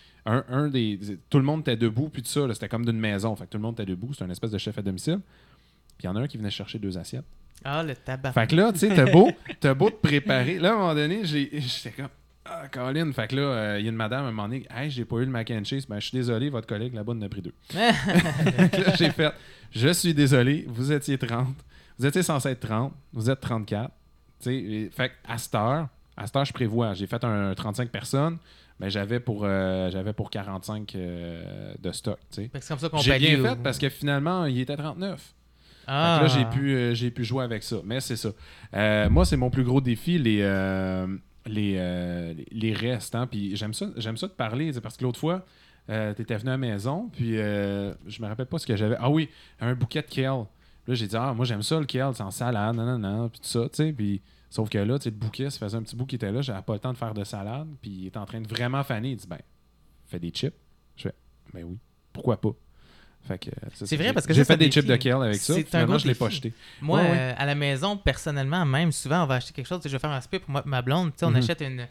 Tout le monde était debout, puis tout ça, là, c'était comme d'une maison. Fait que tout le monde était debout, c'était une espèce de chef à domicile. Puis il y en a un qui venait chercher 2 assiettes. Ah, le tabac. Fait que là, tu sais, t'as beau te préparer. Là, à un moment donné, j'étais comme, Colin. Fait que là, il y a une madame à un moment donné, j'ai pas eu le mac and cheese. Ben, je suis désolé, votre collègue là-bas en a pris 2. Là, j'ai fait, je suis désolé, vous étiez 30. Vous étiez censé être 30, vous êtes 34. Fait qu'à cette heure, je prévois. J'ai fait un 35 personnes. Mais j'avais pour 45 de stock. C'est comme ça qu'on j'ai bien fait parce que finalement, il était 39. Ah. Fait que là, j'ai pu jouer avec ça. Mais c'est ça. Moi, c'est mon plus gros défi, les restes. Hein? Puis j'aime ça te parler parce que l'autre fois, tu étais venu à la maison, puis je me rappelle pas ce que j'avais. Ah oui, un bouquet de kale. Là, j'ai dit, moi, j'aime ça, le kale, c'est en salade, non, puis tout ça, tu sais. Puis, sauf que là, tu sais, le bouquet, ça faisait un petit bout qui était là, j'avais pas le temps de faire de salade. Puis, il était en train de vraiment faner. Il dit, fais des chips. Je fais, ben oui, pourquoi pas? Fait que, c'est vrai, parce que j'ai fait des chips de kale avec ça. Finalement, je l'ai pas jeté. Moi, à la maison, personnellement, même souvent, on va acheter quelque chose. Je vais faire un souper pour ma blonde. On achète une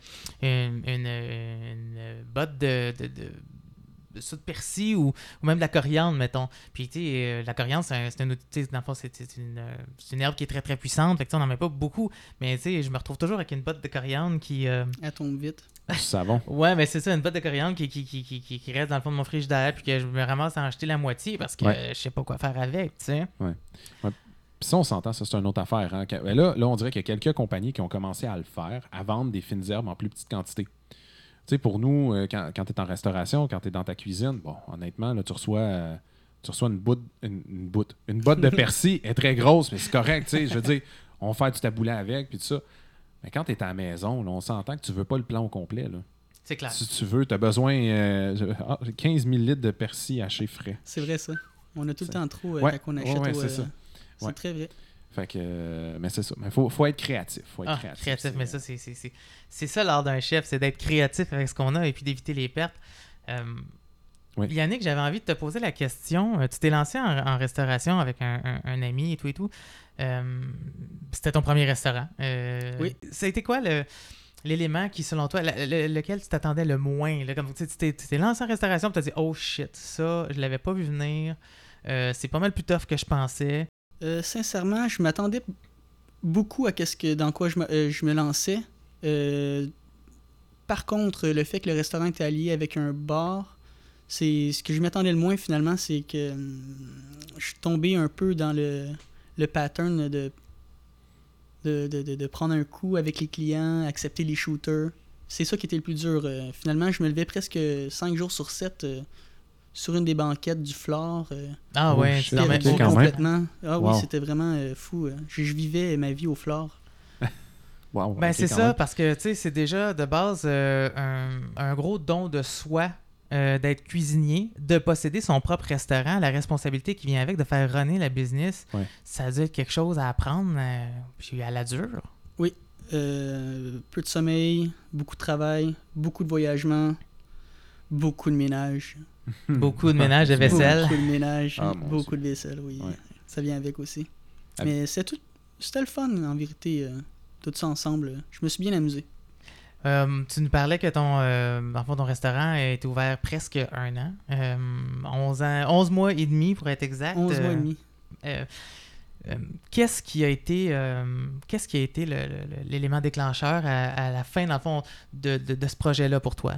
botte de ça de persil ou même de la coriandre, mettons. Puis, tu sais, la coriandre, c'est un outil, dans le fond, c'est une herbe qui est très, très puissante. Fait que, on n'en met pas beaucoup. Mais, tu sais, je me retrouve toujours avec une botte de coriandre qui... Elle tombe vite. Du savon. Ouais, mais c'est ça, une botte de coriandre qui reste dans le fond de mon frigidaire, puis que je me ramasse à en jeter la moitié parce que je sais pas quoi faire avec, tu sais. Ouais. Puis ça, on s'entend, ça, c'est une autre affaire. Hein. Là, on dirait qu'il y a quelques compagnies qui ont commencé à le faire, à vendre des fines herbes en plus petite quantité. Tu sais, pour nous, quand tu es en restauration, quand tu es dans ta cuisine, bon, honnêtement, là, tu reçois une botte de persil, elle est très grosse, mais c'est correct, tu sais. Je veux dire, on va faire du taboulé avec, puis tout ça. Mais quand tu es à la maison, là, on s'entend que tu veux pas le plan au complet, là. C'est clair. Si tu veux, tu as besoin 15 000 litres de persil haché frais. C'est vrai, ça. On a tout le temps trop quand on achète. C'est ça. C'est très vrai. Fait que, mais c'est ça. Mais faut être créatif. Créatif, mais ça, c'est ça l'art d'un chef, c'est d'être créatif avec ce qu'on a et puis d'éviter les pertes. Yannick, j'avais envie de te poser la question. Tu t'es lancé en restauration avec un ami et tout. C'était ton premier restaurant. Oui. Ça a été quoi l'élément qui, selon toi, lequel tu t'attendais le moins? Là, comme tu t'es lancé en restauration et tu t'as dit « Oh shit, ça, je l'avais pas vu venir. C'est pas mal plus tough que je pensais. » Sincèrement, je m'attendais beaucoup à dans quoi je me lançais. Par contre, le fait que le restaurant était allié avec un bar, c'est ce que je m'attendais le moins finalement, c'est que je suis tombé un peu dans le pattern de prendre un coup avec les clients, accepter les shooters. C'est ça qui était le plus dur. Finalement, je me levais presque 5 jours sur 7 sur une des banquettes du Flore. Tu t'en mets complètement. Ah wow. Oui, c'était vraiment fou. Je vivais ma vie au Flore. Wow, c'est ça, parce que tu sais, c'est déjà de base un gros don de soi d'être cuisinier, de posséder son propre restaurant, la responsabilité qui vient avec, de faire runner la business. Ça a dû être quelque chose à apprendre, puis à la dure. Oui. Peu de sommeil, beaucoup de travail, beaucoup de voyagement, beaucoup de ménage. Beaucoup de ménage de vaisselle. Beaucoup de ménage, beaucoup Dieu. De vaisselle, oui. Ouais. Ça vient avec aussi. Mais c'était le fun, en vérité, tout ça ensemble. Je me suis bien amusé. Tu nous parlais que ton restaurant est ouvert presque 1 an. 11 mois et demi, pour être exact. 11 mois et demi. Qu'est-ce qui a été l'élément déclencheur à la fin, dans le fond, de ce projet-là pour toi?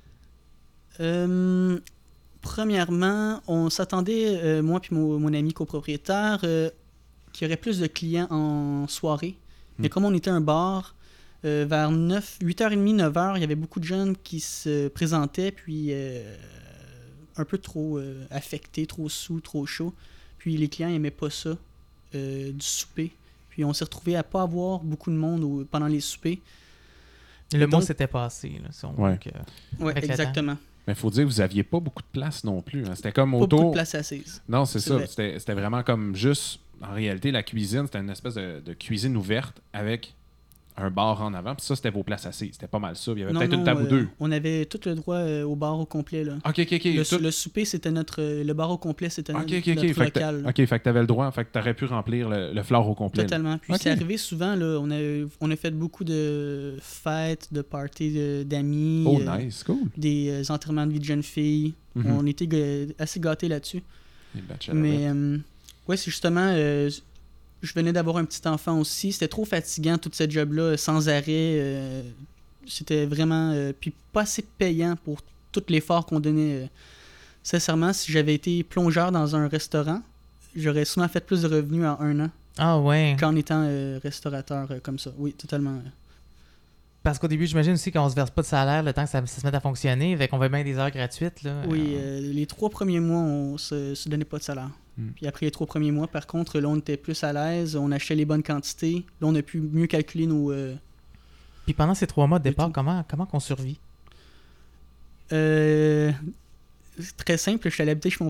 Premièrement, on s'attendait, moi et mon ami copropriétaire, qu'il y aurait plus de clients en soirée. Mais comme on était un bar, vers 8h30, 9h, il y avait beaucoup de jeunes qui se présentaient, puis un peu trop affectés, trop sous, trop chaud. Puis les clients n'aimaient pas ça, du souper. Puis on s'est retrouvés à pas avoir beaucoup de monde pendant les soupers. Le mot s'était passé. Là, oui, exactement. Mais il faut dire que vous n'aviez pas beaucoup de place non plus. Hein. C'était comme pas autour... beaucoup de place assise. Non, c'est ça. C'était vraiment comme juste... En réalité, la cuisine, c'était une espèce de cuisine ouverte avec un bar en avant. Puis ça, c'était vos places assises. C'était pas mal ça. Il y avait peut-être une table ou deux. On avait tout le droit au bar au complet. Là. OK. Le souper, c'était le bar au complet, c'était notre local. OK, fait que t'avais le droit. Fait que t'aurais pu remplir le Flore au complet. Totalement. Puis c'est arrivé souvent, là, on a fait beaucoup de fêtes, de parties d'amis. Oh, nice, cool. Des enterrements de vie de jeunes filles. On était assez gâtés là-dessus. Mais ouais, c'est justement... je venais d'avoir un petit enfant aussi. C'était trop fatigant, tout ce job-là, sans arrêt. C'était vraiment... puis pas assez payant pour tout l'effort qu'on donnait. Sincèrement, si j'avais été plongeur dans un restaurant, j'aurais sûrement fait plus de revenus en 1 an. Ah ouais. Qu'en étant restaurateur comme ça. Oui, totalement. Parce qu'au début, j'imagine aussi qu'on se verse pas de salaire le temps que ça se mette à fonctionner, fait qu'on va bien des heures gratuites. Là. Oui, les 3 premiers mois, on se donnait pas de salaire. Puis après les 3 premiers mois, par contre, là, on était plus à l'aise, on achetait les bonnes quantités. Là, on a pu mieux calculer nos... Puis pendant ces 3 mois de départ, comment qu'on survit? C'est très simple, je suis allé habiter chez mon père.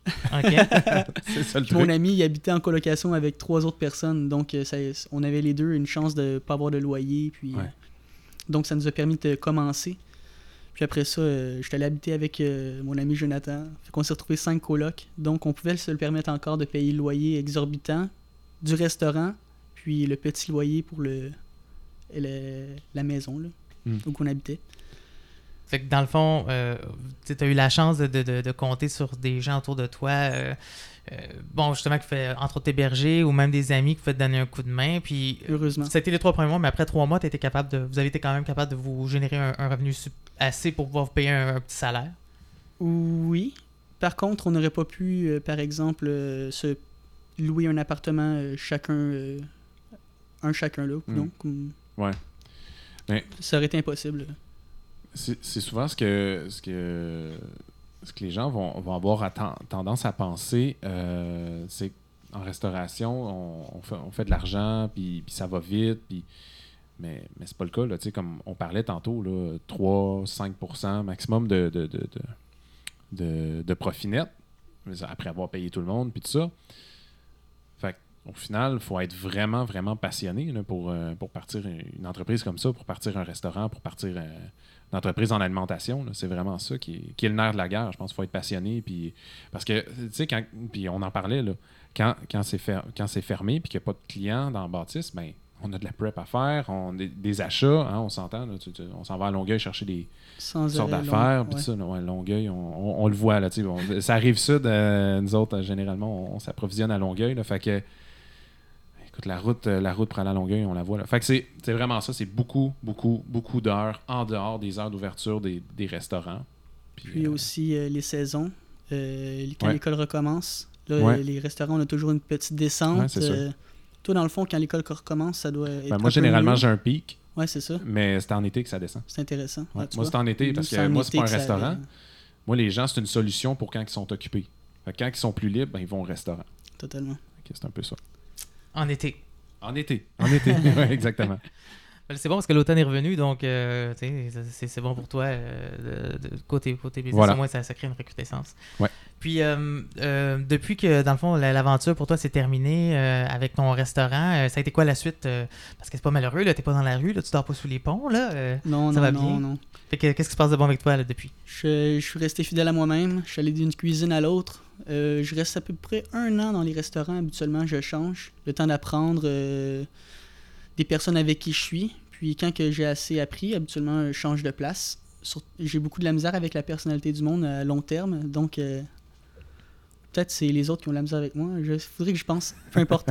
OK. C'est ça le Puis mon truc. ami, il habitait en colocation avec 3 autres personnes, donc on avait les deux une chance de pas avoir de loyer, puis Ouais. donc ça nous a permis de commencer. Puis après ça, je suis allé habiter avec mon ami Jonathan. Fait qu'on s'est retrouvé 5 colocs, donc on pouvait se le permettre encore de payer le loyer exorbitant du restaurant, puis le petit loyer pour la maison là, où on habitait. Fait que dans le fond, tu as eu la chance de compter sur des gens autour de toi, bon, justement, qui fait entre autres héberger ou même des amis qui peuvent te donner un coup de main. Puis, Heureusement. c'était les 3 premiers mois, mais après 3 mois, vous avez été quand même capable de vous générer un revenu assez pour pouvoir vous payer un petit salaire. Oui. Par contre, on n'aurait pas pu, par exemple, se louer un appartement chacun là. Non? Ouais. Mais ça aurait été impossible. c'est souvent ce que les gens vont avoir tendance à penser. C'est qu'en restauration, on fait de l'argent, puis ça va vite, mais c'est pas le cas. Là, comme on parlait tantôt, 3-5% maximum de profit net, après avoir payé tout le monde, puis tout ça. Fait au final, il faut être vraiment, vraiment passionné là, pour partir une entreprise comme ça, pour partir un restaurant, pour partir une entreprise en alimentation. Là. C'est vraiment ça qui est le nerf de la guerre. Je pense qu'il faut être passionné. Puis, parce que, tu sais, puis on en parlait, là, quand c'est fermé et qu'il n'y a pas de clients dans la bâtisse, ben, on a de la prep à faire, des achats, hein, on s'entend. Là, on s'en va à Longueuil chercher des sortes d'affaires. Puis ça, là, Longueuil, on le voit. Là, ça arrive sud, nous autres, généralement, on s'approvisionne à Longueuil. Là, fait que écoute, la route pour aller à Longueuil, on la voit. Là. Fait que c'est vraiment ça. C'est beaucoup, beaucoup, beaucoup d'heures en dehors des heures d'ouverture des restaurants. Puis aussi les saisons. Quand l'école recommence, là, les restaurants, on a toujours une petite descente. Ouais, c'est sûr. Toi, dans le fond, quand l'école recommence, ça doit être moi, généralement, j'ai un pic. Ouais, c'est ça. Mais c'est en été que ça descend. C'est intéressant. Ouais. Moi, c'est en été parce que moi, c'est pas un restaurant. Moi, les gens, c'est une solution pour quand ils sont occupés. Fait que quand ils sont plus libres, ben, ils vont au restaurant. Totalement. Okay, c'est un peu ça. En été. En été. Ouais, exactement. C'est bon parce que l'automne est revenu, donc c'est bon pour toi côté business. Voilà. Au moins, ça crée une recrudescence. Ouais. Puis, depuis que, dans le fond, l'aventure pour toi s'est terminée avec ton restaurant, ça a été quoi la suite? Parce que c'est pas malheureux, là, t'es pas dans la rue, là, tu dors pas sous les ponts, là. Non, ça va non, bien? non. Fait que, qu'est-ce qui se passe de bon avec toi là, depuis? Je suis resté fidèle à moi-même. Je suis allé d'une cuisine à l'autre. Je reste à peu près 1 an dans les restaurants. Habituellement, je change. Le temps d'apprendre des personnes avec qui je suis. Puis quand que j'ai assez appris, habituellement, je change de place. J'ai beaucoup de la misère avec la personnalité du monde à long terme. Donc, peut-être c'est les autres qui ont de la misère avec moi. Il faudrait que je pense. Peu importe.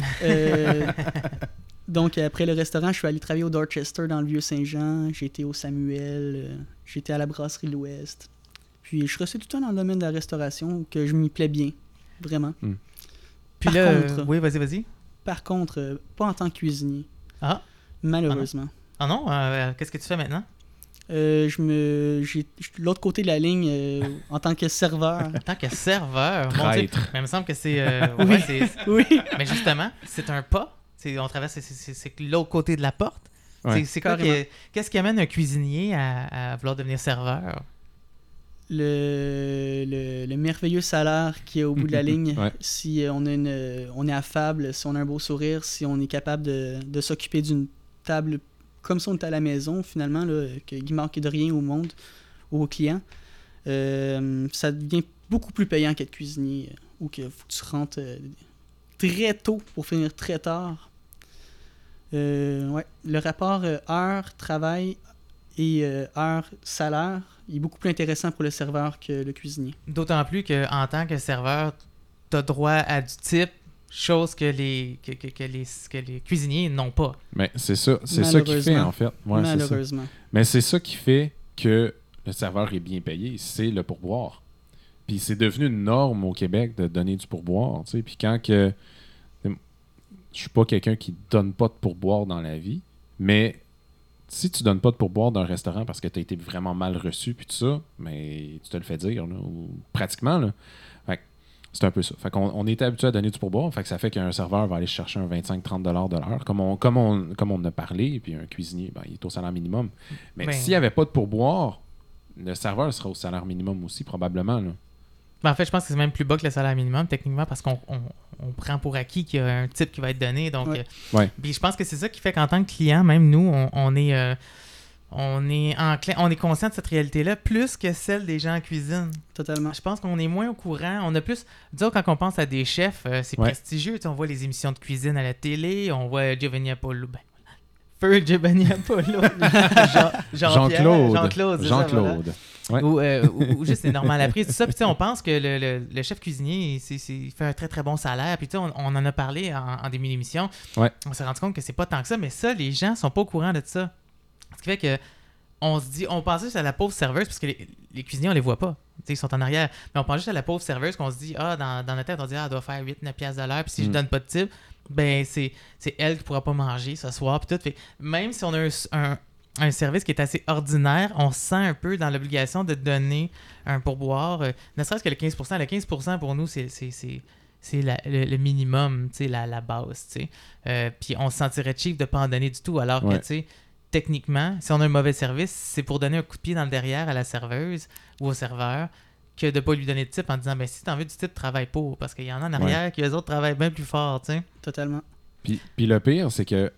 Donc, après le restaurant, je suis allé travailler au Dorchester dans le Vieux-Saint-Jean. J'ai été au Samuel. J'ai été à la Brasserie de l'Ouest. Puis, je suis resté tout le temps dans le domaine de la restauration, que je m'y plais bien. Vraiment. Puis oui, vas-y. Par contre, pas en tant que cuisinier. Ah. Malheureusement. Ah non? Qu'est-ce que tu fais maintenant? J'ai l'autre côté de la ligne en tant que serveur. En tant que serveur? Traître. Mais il me semble que c'est... Oui. Mais justement, c'est un pas. On traverse, c'est l'autre côté de la porte. Ouais. C'est quoi qu'est-ce qui amène un cuisinier à vouloir devenir serveur? Le merveilleux salaire qui est au bout de la ligne. Ouais. Si on est affable, si on a un beau sourire, si on est capable de s'occuper d'une table comme si on était à la maison, finalement, là, qu'il manque de rien au monde ou aux clients, ça devient beaucoup plus payant qu'être cuisinier ou qu'il faut que tu rentres très tôt pour finir très tard. Le rapport heure-travail et heure-salaire est beaucoup plus intéressant pour le serveur que le cuisinier. D'autant plus qu'en tant que serveur, tu as droit à du type, chose que les cuisiniers n'ont pas. Mais c'est ça qui fait, en fait. Ouais, malheureusement. Mais c'est ça qui fait que le serveur est bien payé, c'est le pourboire. Puis c'est devenu une norme au Québec de donner du pourboire. Tu sais. Puis quand que... Je suis pas quelqu'un qui donne pas de pourboire dans la vie, mais si tu donnes pas de pourboire dans un restaurant parce que tu as été vraiment mal reçu puis tout ça, mais tu te le fais dire, là, ou pratiquement, là. Fait que c'est un peu ça. Fait qu'on était habitué à donner du pourboire, fait que ça fait qu'un serveur va aller chercher un 25-30$ de l'heure, comme on en a parlé, puis un cuisinier, ben, il est au salaire minimum. Mais s'il n'y avait pas de pourboire, le serveur serait au salaire minimum aussi, probablement, là. Ben, en fait, je pense que c'est même plus bas que le salaire minimum, techniquement, parce qu'on prend pour acquis qu'il y a un type qui va être donné. Donc, puis je pense que c'est ça qui fait qu'en tant que client, même nous, on est conscient de cette réalité-là plus que celle des gens en cuisine. Totalement. Je pense qu'on est moins au courant. On a plus... Disons, quand on pense à des chefs, c'est prestigieux. On voit les émissions de cuisine à la télé, on voit Giovanni Apollo. Feu Giovanni Apollo. Jean-Claude. Jean-Claude. Ouais. Ou juste c'est normal après tout ça. Puis on pense que le chef cuisinier, il fait un très très bon salaire. Puis on en a parlé en début d'émission. Ouais. On s'est rendu compte que c'est pas tant que ça, mais ça, les gens sont pas au courant de ça. Ce qui fait que on pense juste à la pauvre serveuse parce que les cuisiniers, on les voit pas. Ils sont en arrière. Mais on pense juste à la pauvre serveuse qu'on se dit, dans notre tête, on dit, elle doit faire 8-9 piastres de l'heure. Puis si je donne pas de type, ben c'est elle qui pourra pas manger ce soir. Puis tout. Fait, même si on a un service qui est assez ordinaire, on se sent un peu dans l'obligation de donner un pourboire. Ne serait-ce que le 15%. Le 15% pour nous, c'est le minimum, la base. Puis on se sentirait cheap de ne pas en donner du tout. Alors que, techniquement, si on a un mauvais service, c'est pour donner un coup de pied dans le derrière à la serveuse ou au serveur que de ne pas lui donner de type en disant si tu en veux du type, travaille pour. Parce qu'il y en a en arrière qui, eux autres, travaillent bien plus fort. T'sais. Totalement. Puis le pire, c'est que,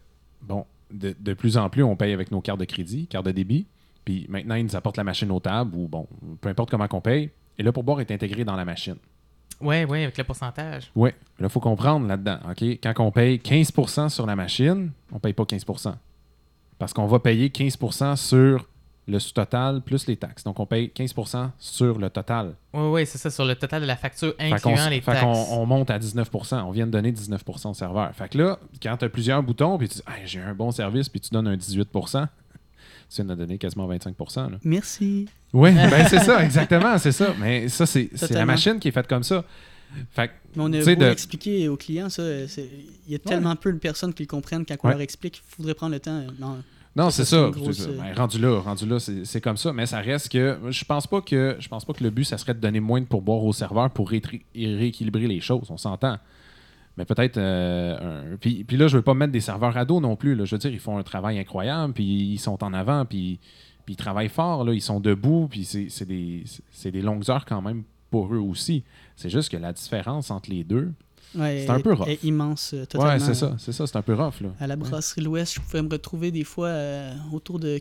de plus en plus, on paye avec nos cartes de crédit, cartes de débit. Puis maintenant, ils nous apportent la machine aux tables ou, peu importe comment qu'on paye. Et le pourboire est intégré dans la machine. Oui, avec le pourcentage. Oui. Là, il faut comprendre là-dedans. OK? Quand on paye 15% sur la machine, on ne paye pas 15%. Parce qu'on va payer 15% sur le sous-total plus les taxes. Donc, on paye 15% sur le total. Oui, c'est ça, sur le total de la facture, incluant les taxes. Fait qu'on monte à 19%. On vient de donner 19% au serveur. Fait que là, quand tu as plusieurs boutons, puis tu dis j'ai un bon service, puis tu donnes un 18%, tu viens de donner quasiment 25%. Là. Merci. Oui, c'est ça, exactement, c'est ça. Mais ça, c'est la machine qui est faite comme ça. Fait que, mais on a beau expliquer aux clients, ça, il y a tellement peu de personnes qui le comprennent quand on leur explique. Il faudrait prendre le temps. Non, c'est ça. Rendu là, c'est comme ça. Mais ça reste que je pense pas que le but, ça serait de donner moins de pourboire au serveur pour rééquilibrer les choses. On s'entend. Mais peut-être... Puis là, je veux pas mettre des serveurs à dos non plus. Là. Je veux dire, ils font un travail incroyable, puis ils sont en avant, puis ils travaillent fort. Là. Ils sont debout, puis c'est des longues heures quand même pour eux aussi. C'est juste que la différence entre les deux... c'est un peu rough. Est immense, totalement. Ouais, c'est ça, c'est un peu rough. Là. À la brasserie L'Ouest, je pouvais me retrouver des fois autour de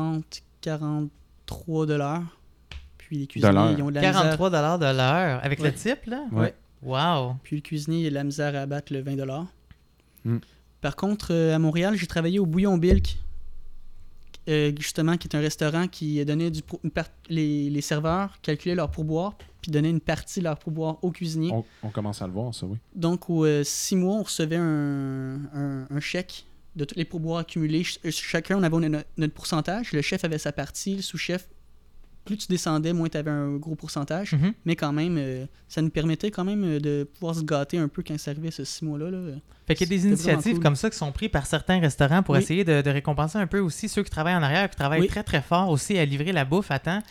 40-43 $. Puis les cuisiniers, ils ont de la 43 $ de l'heure avec le type, là? Ouais. Wow! Puis le cuisinier, il a de la misère à abattre le 20 $. Par contre, à Montréal, j'ai travaillé au Bouillon Bilk, justement, qui est un restaurant qui donnait les serveurs calculaient leur pourboire puis donnaient une partie de leur pourboire aux cuisiniers. On commence à le voir, ça, oui. Donc, aux 6 mois, on recevait un chèque de tous les pourboires accumulés. Chacun, on avait notre pourcentage. Le chef avait sa partie, le sous-chef. Plus tu descendais, moins tu avais un gros pourcentage. Mm-hmm. Mais quand même, ça nous permettait quand même de pouvoir se gâter un peu quand ça arrivait ce 6 mois-là. Fait qu'il y a des initiatives comme ça qui sont prises par certains restaurants pour essayer de récompenser un peu aussi ceux qui travaillent en arrière, qui travaillent très très fort aussi à livrer la bouffe à temps.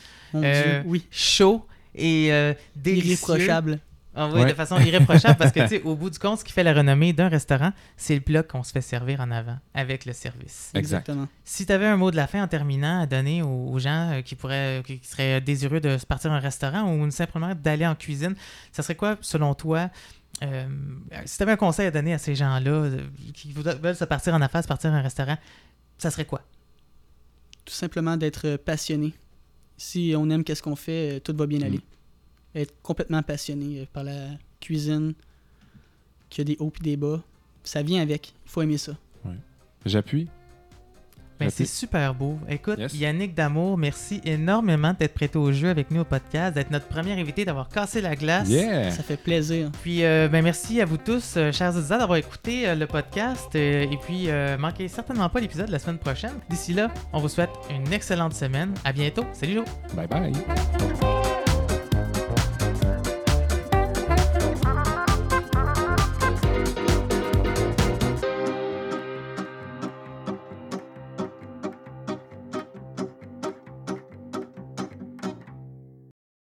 Chaud et délicieux. Irréprochable. Ah oui, de façon irréprochable parce que, tu sais, au bout du compte, ce qui fait la renommée d'un restaurant, c'est le plat qu'on se fait servir en avant avec le service. Exactement. Si tu avais un mot de la fin en terminant à donner aux gens qui seraient désireux de se partir à un restaurant ou simplement d'aller en cuisine, ça serait quoi, selon toi, si tu avais un conseil à donner à ces gens-là qui veulent se partir en affaires, se partir à un restaurant, ça serait quoi? Tout simplement d'être passionné. Si on aime qu'est-ce qu'on fait, tout va bien aller. Être complètement passionné par la cuisine, qu'il y a des hauts et des bas. Ça vient avec. Il faut aimer ça. Ouais. J'appuie. C'est super beau. Écoute, Yannick Damour, merci énormément d'être prêté au jeu avec nous au podcast, d'être notre premier invité, d'avoir cassé la glace. Yeah. Ça fait plaisir. Puis, merci à vous tous, chers auditeurs, d'avoir écouté le podcast. Et puis, manquez certainement pas l'épisode de la semaine prochaine. D'ici là, on vous souhaite une excellente semaine. À bientôt. Salut, Joe. Bye bye.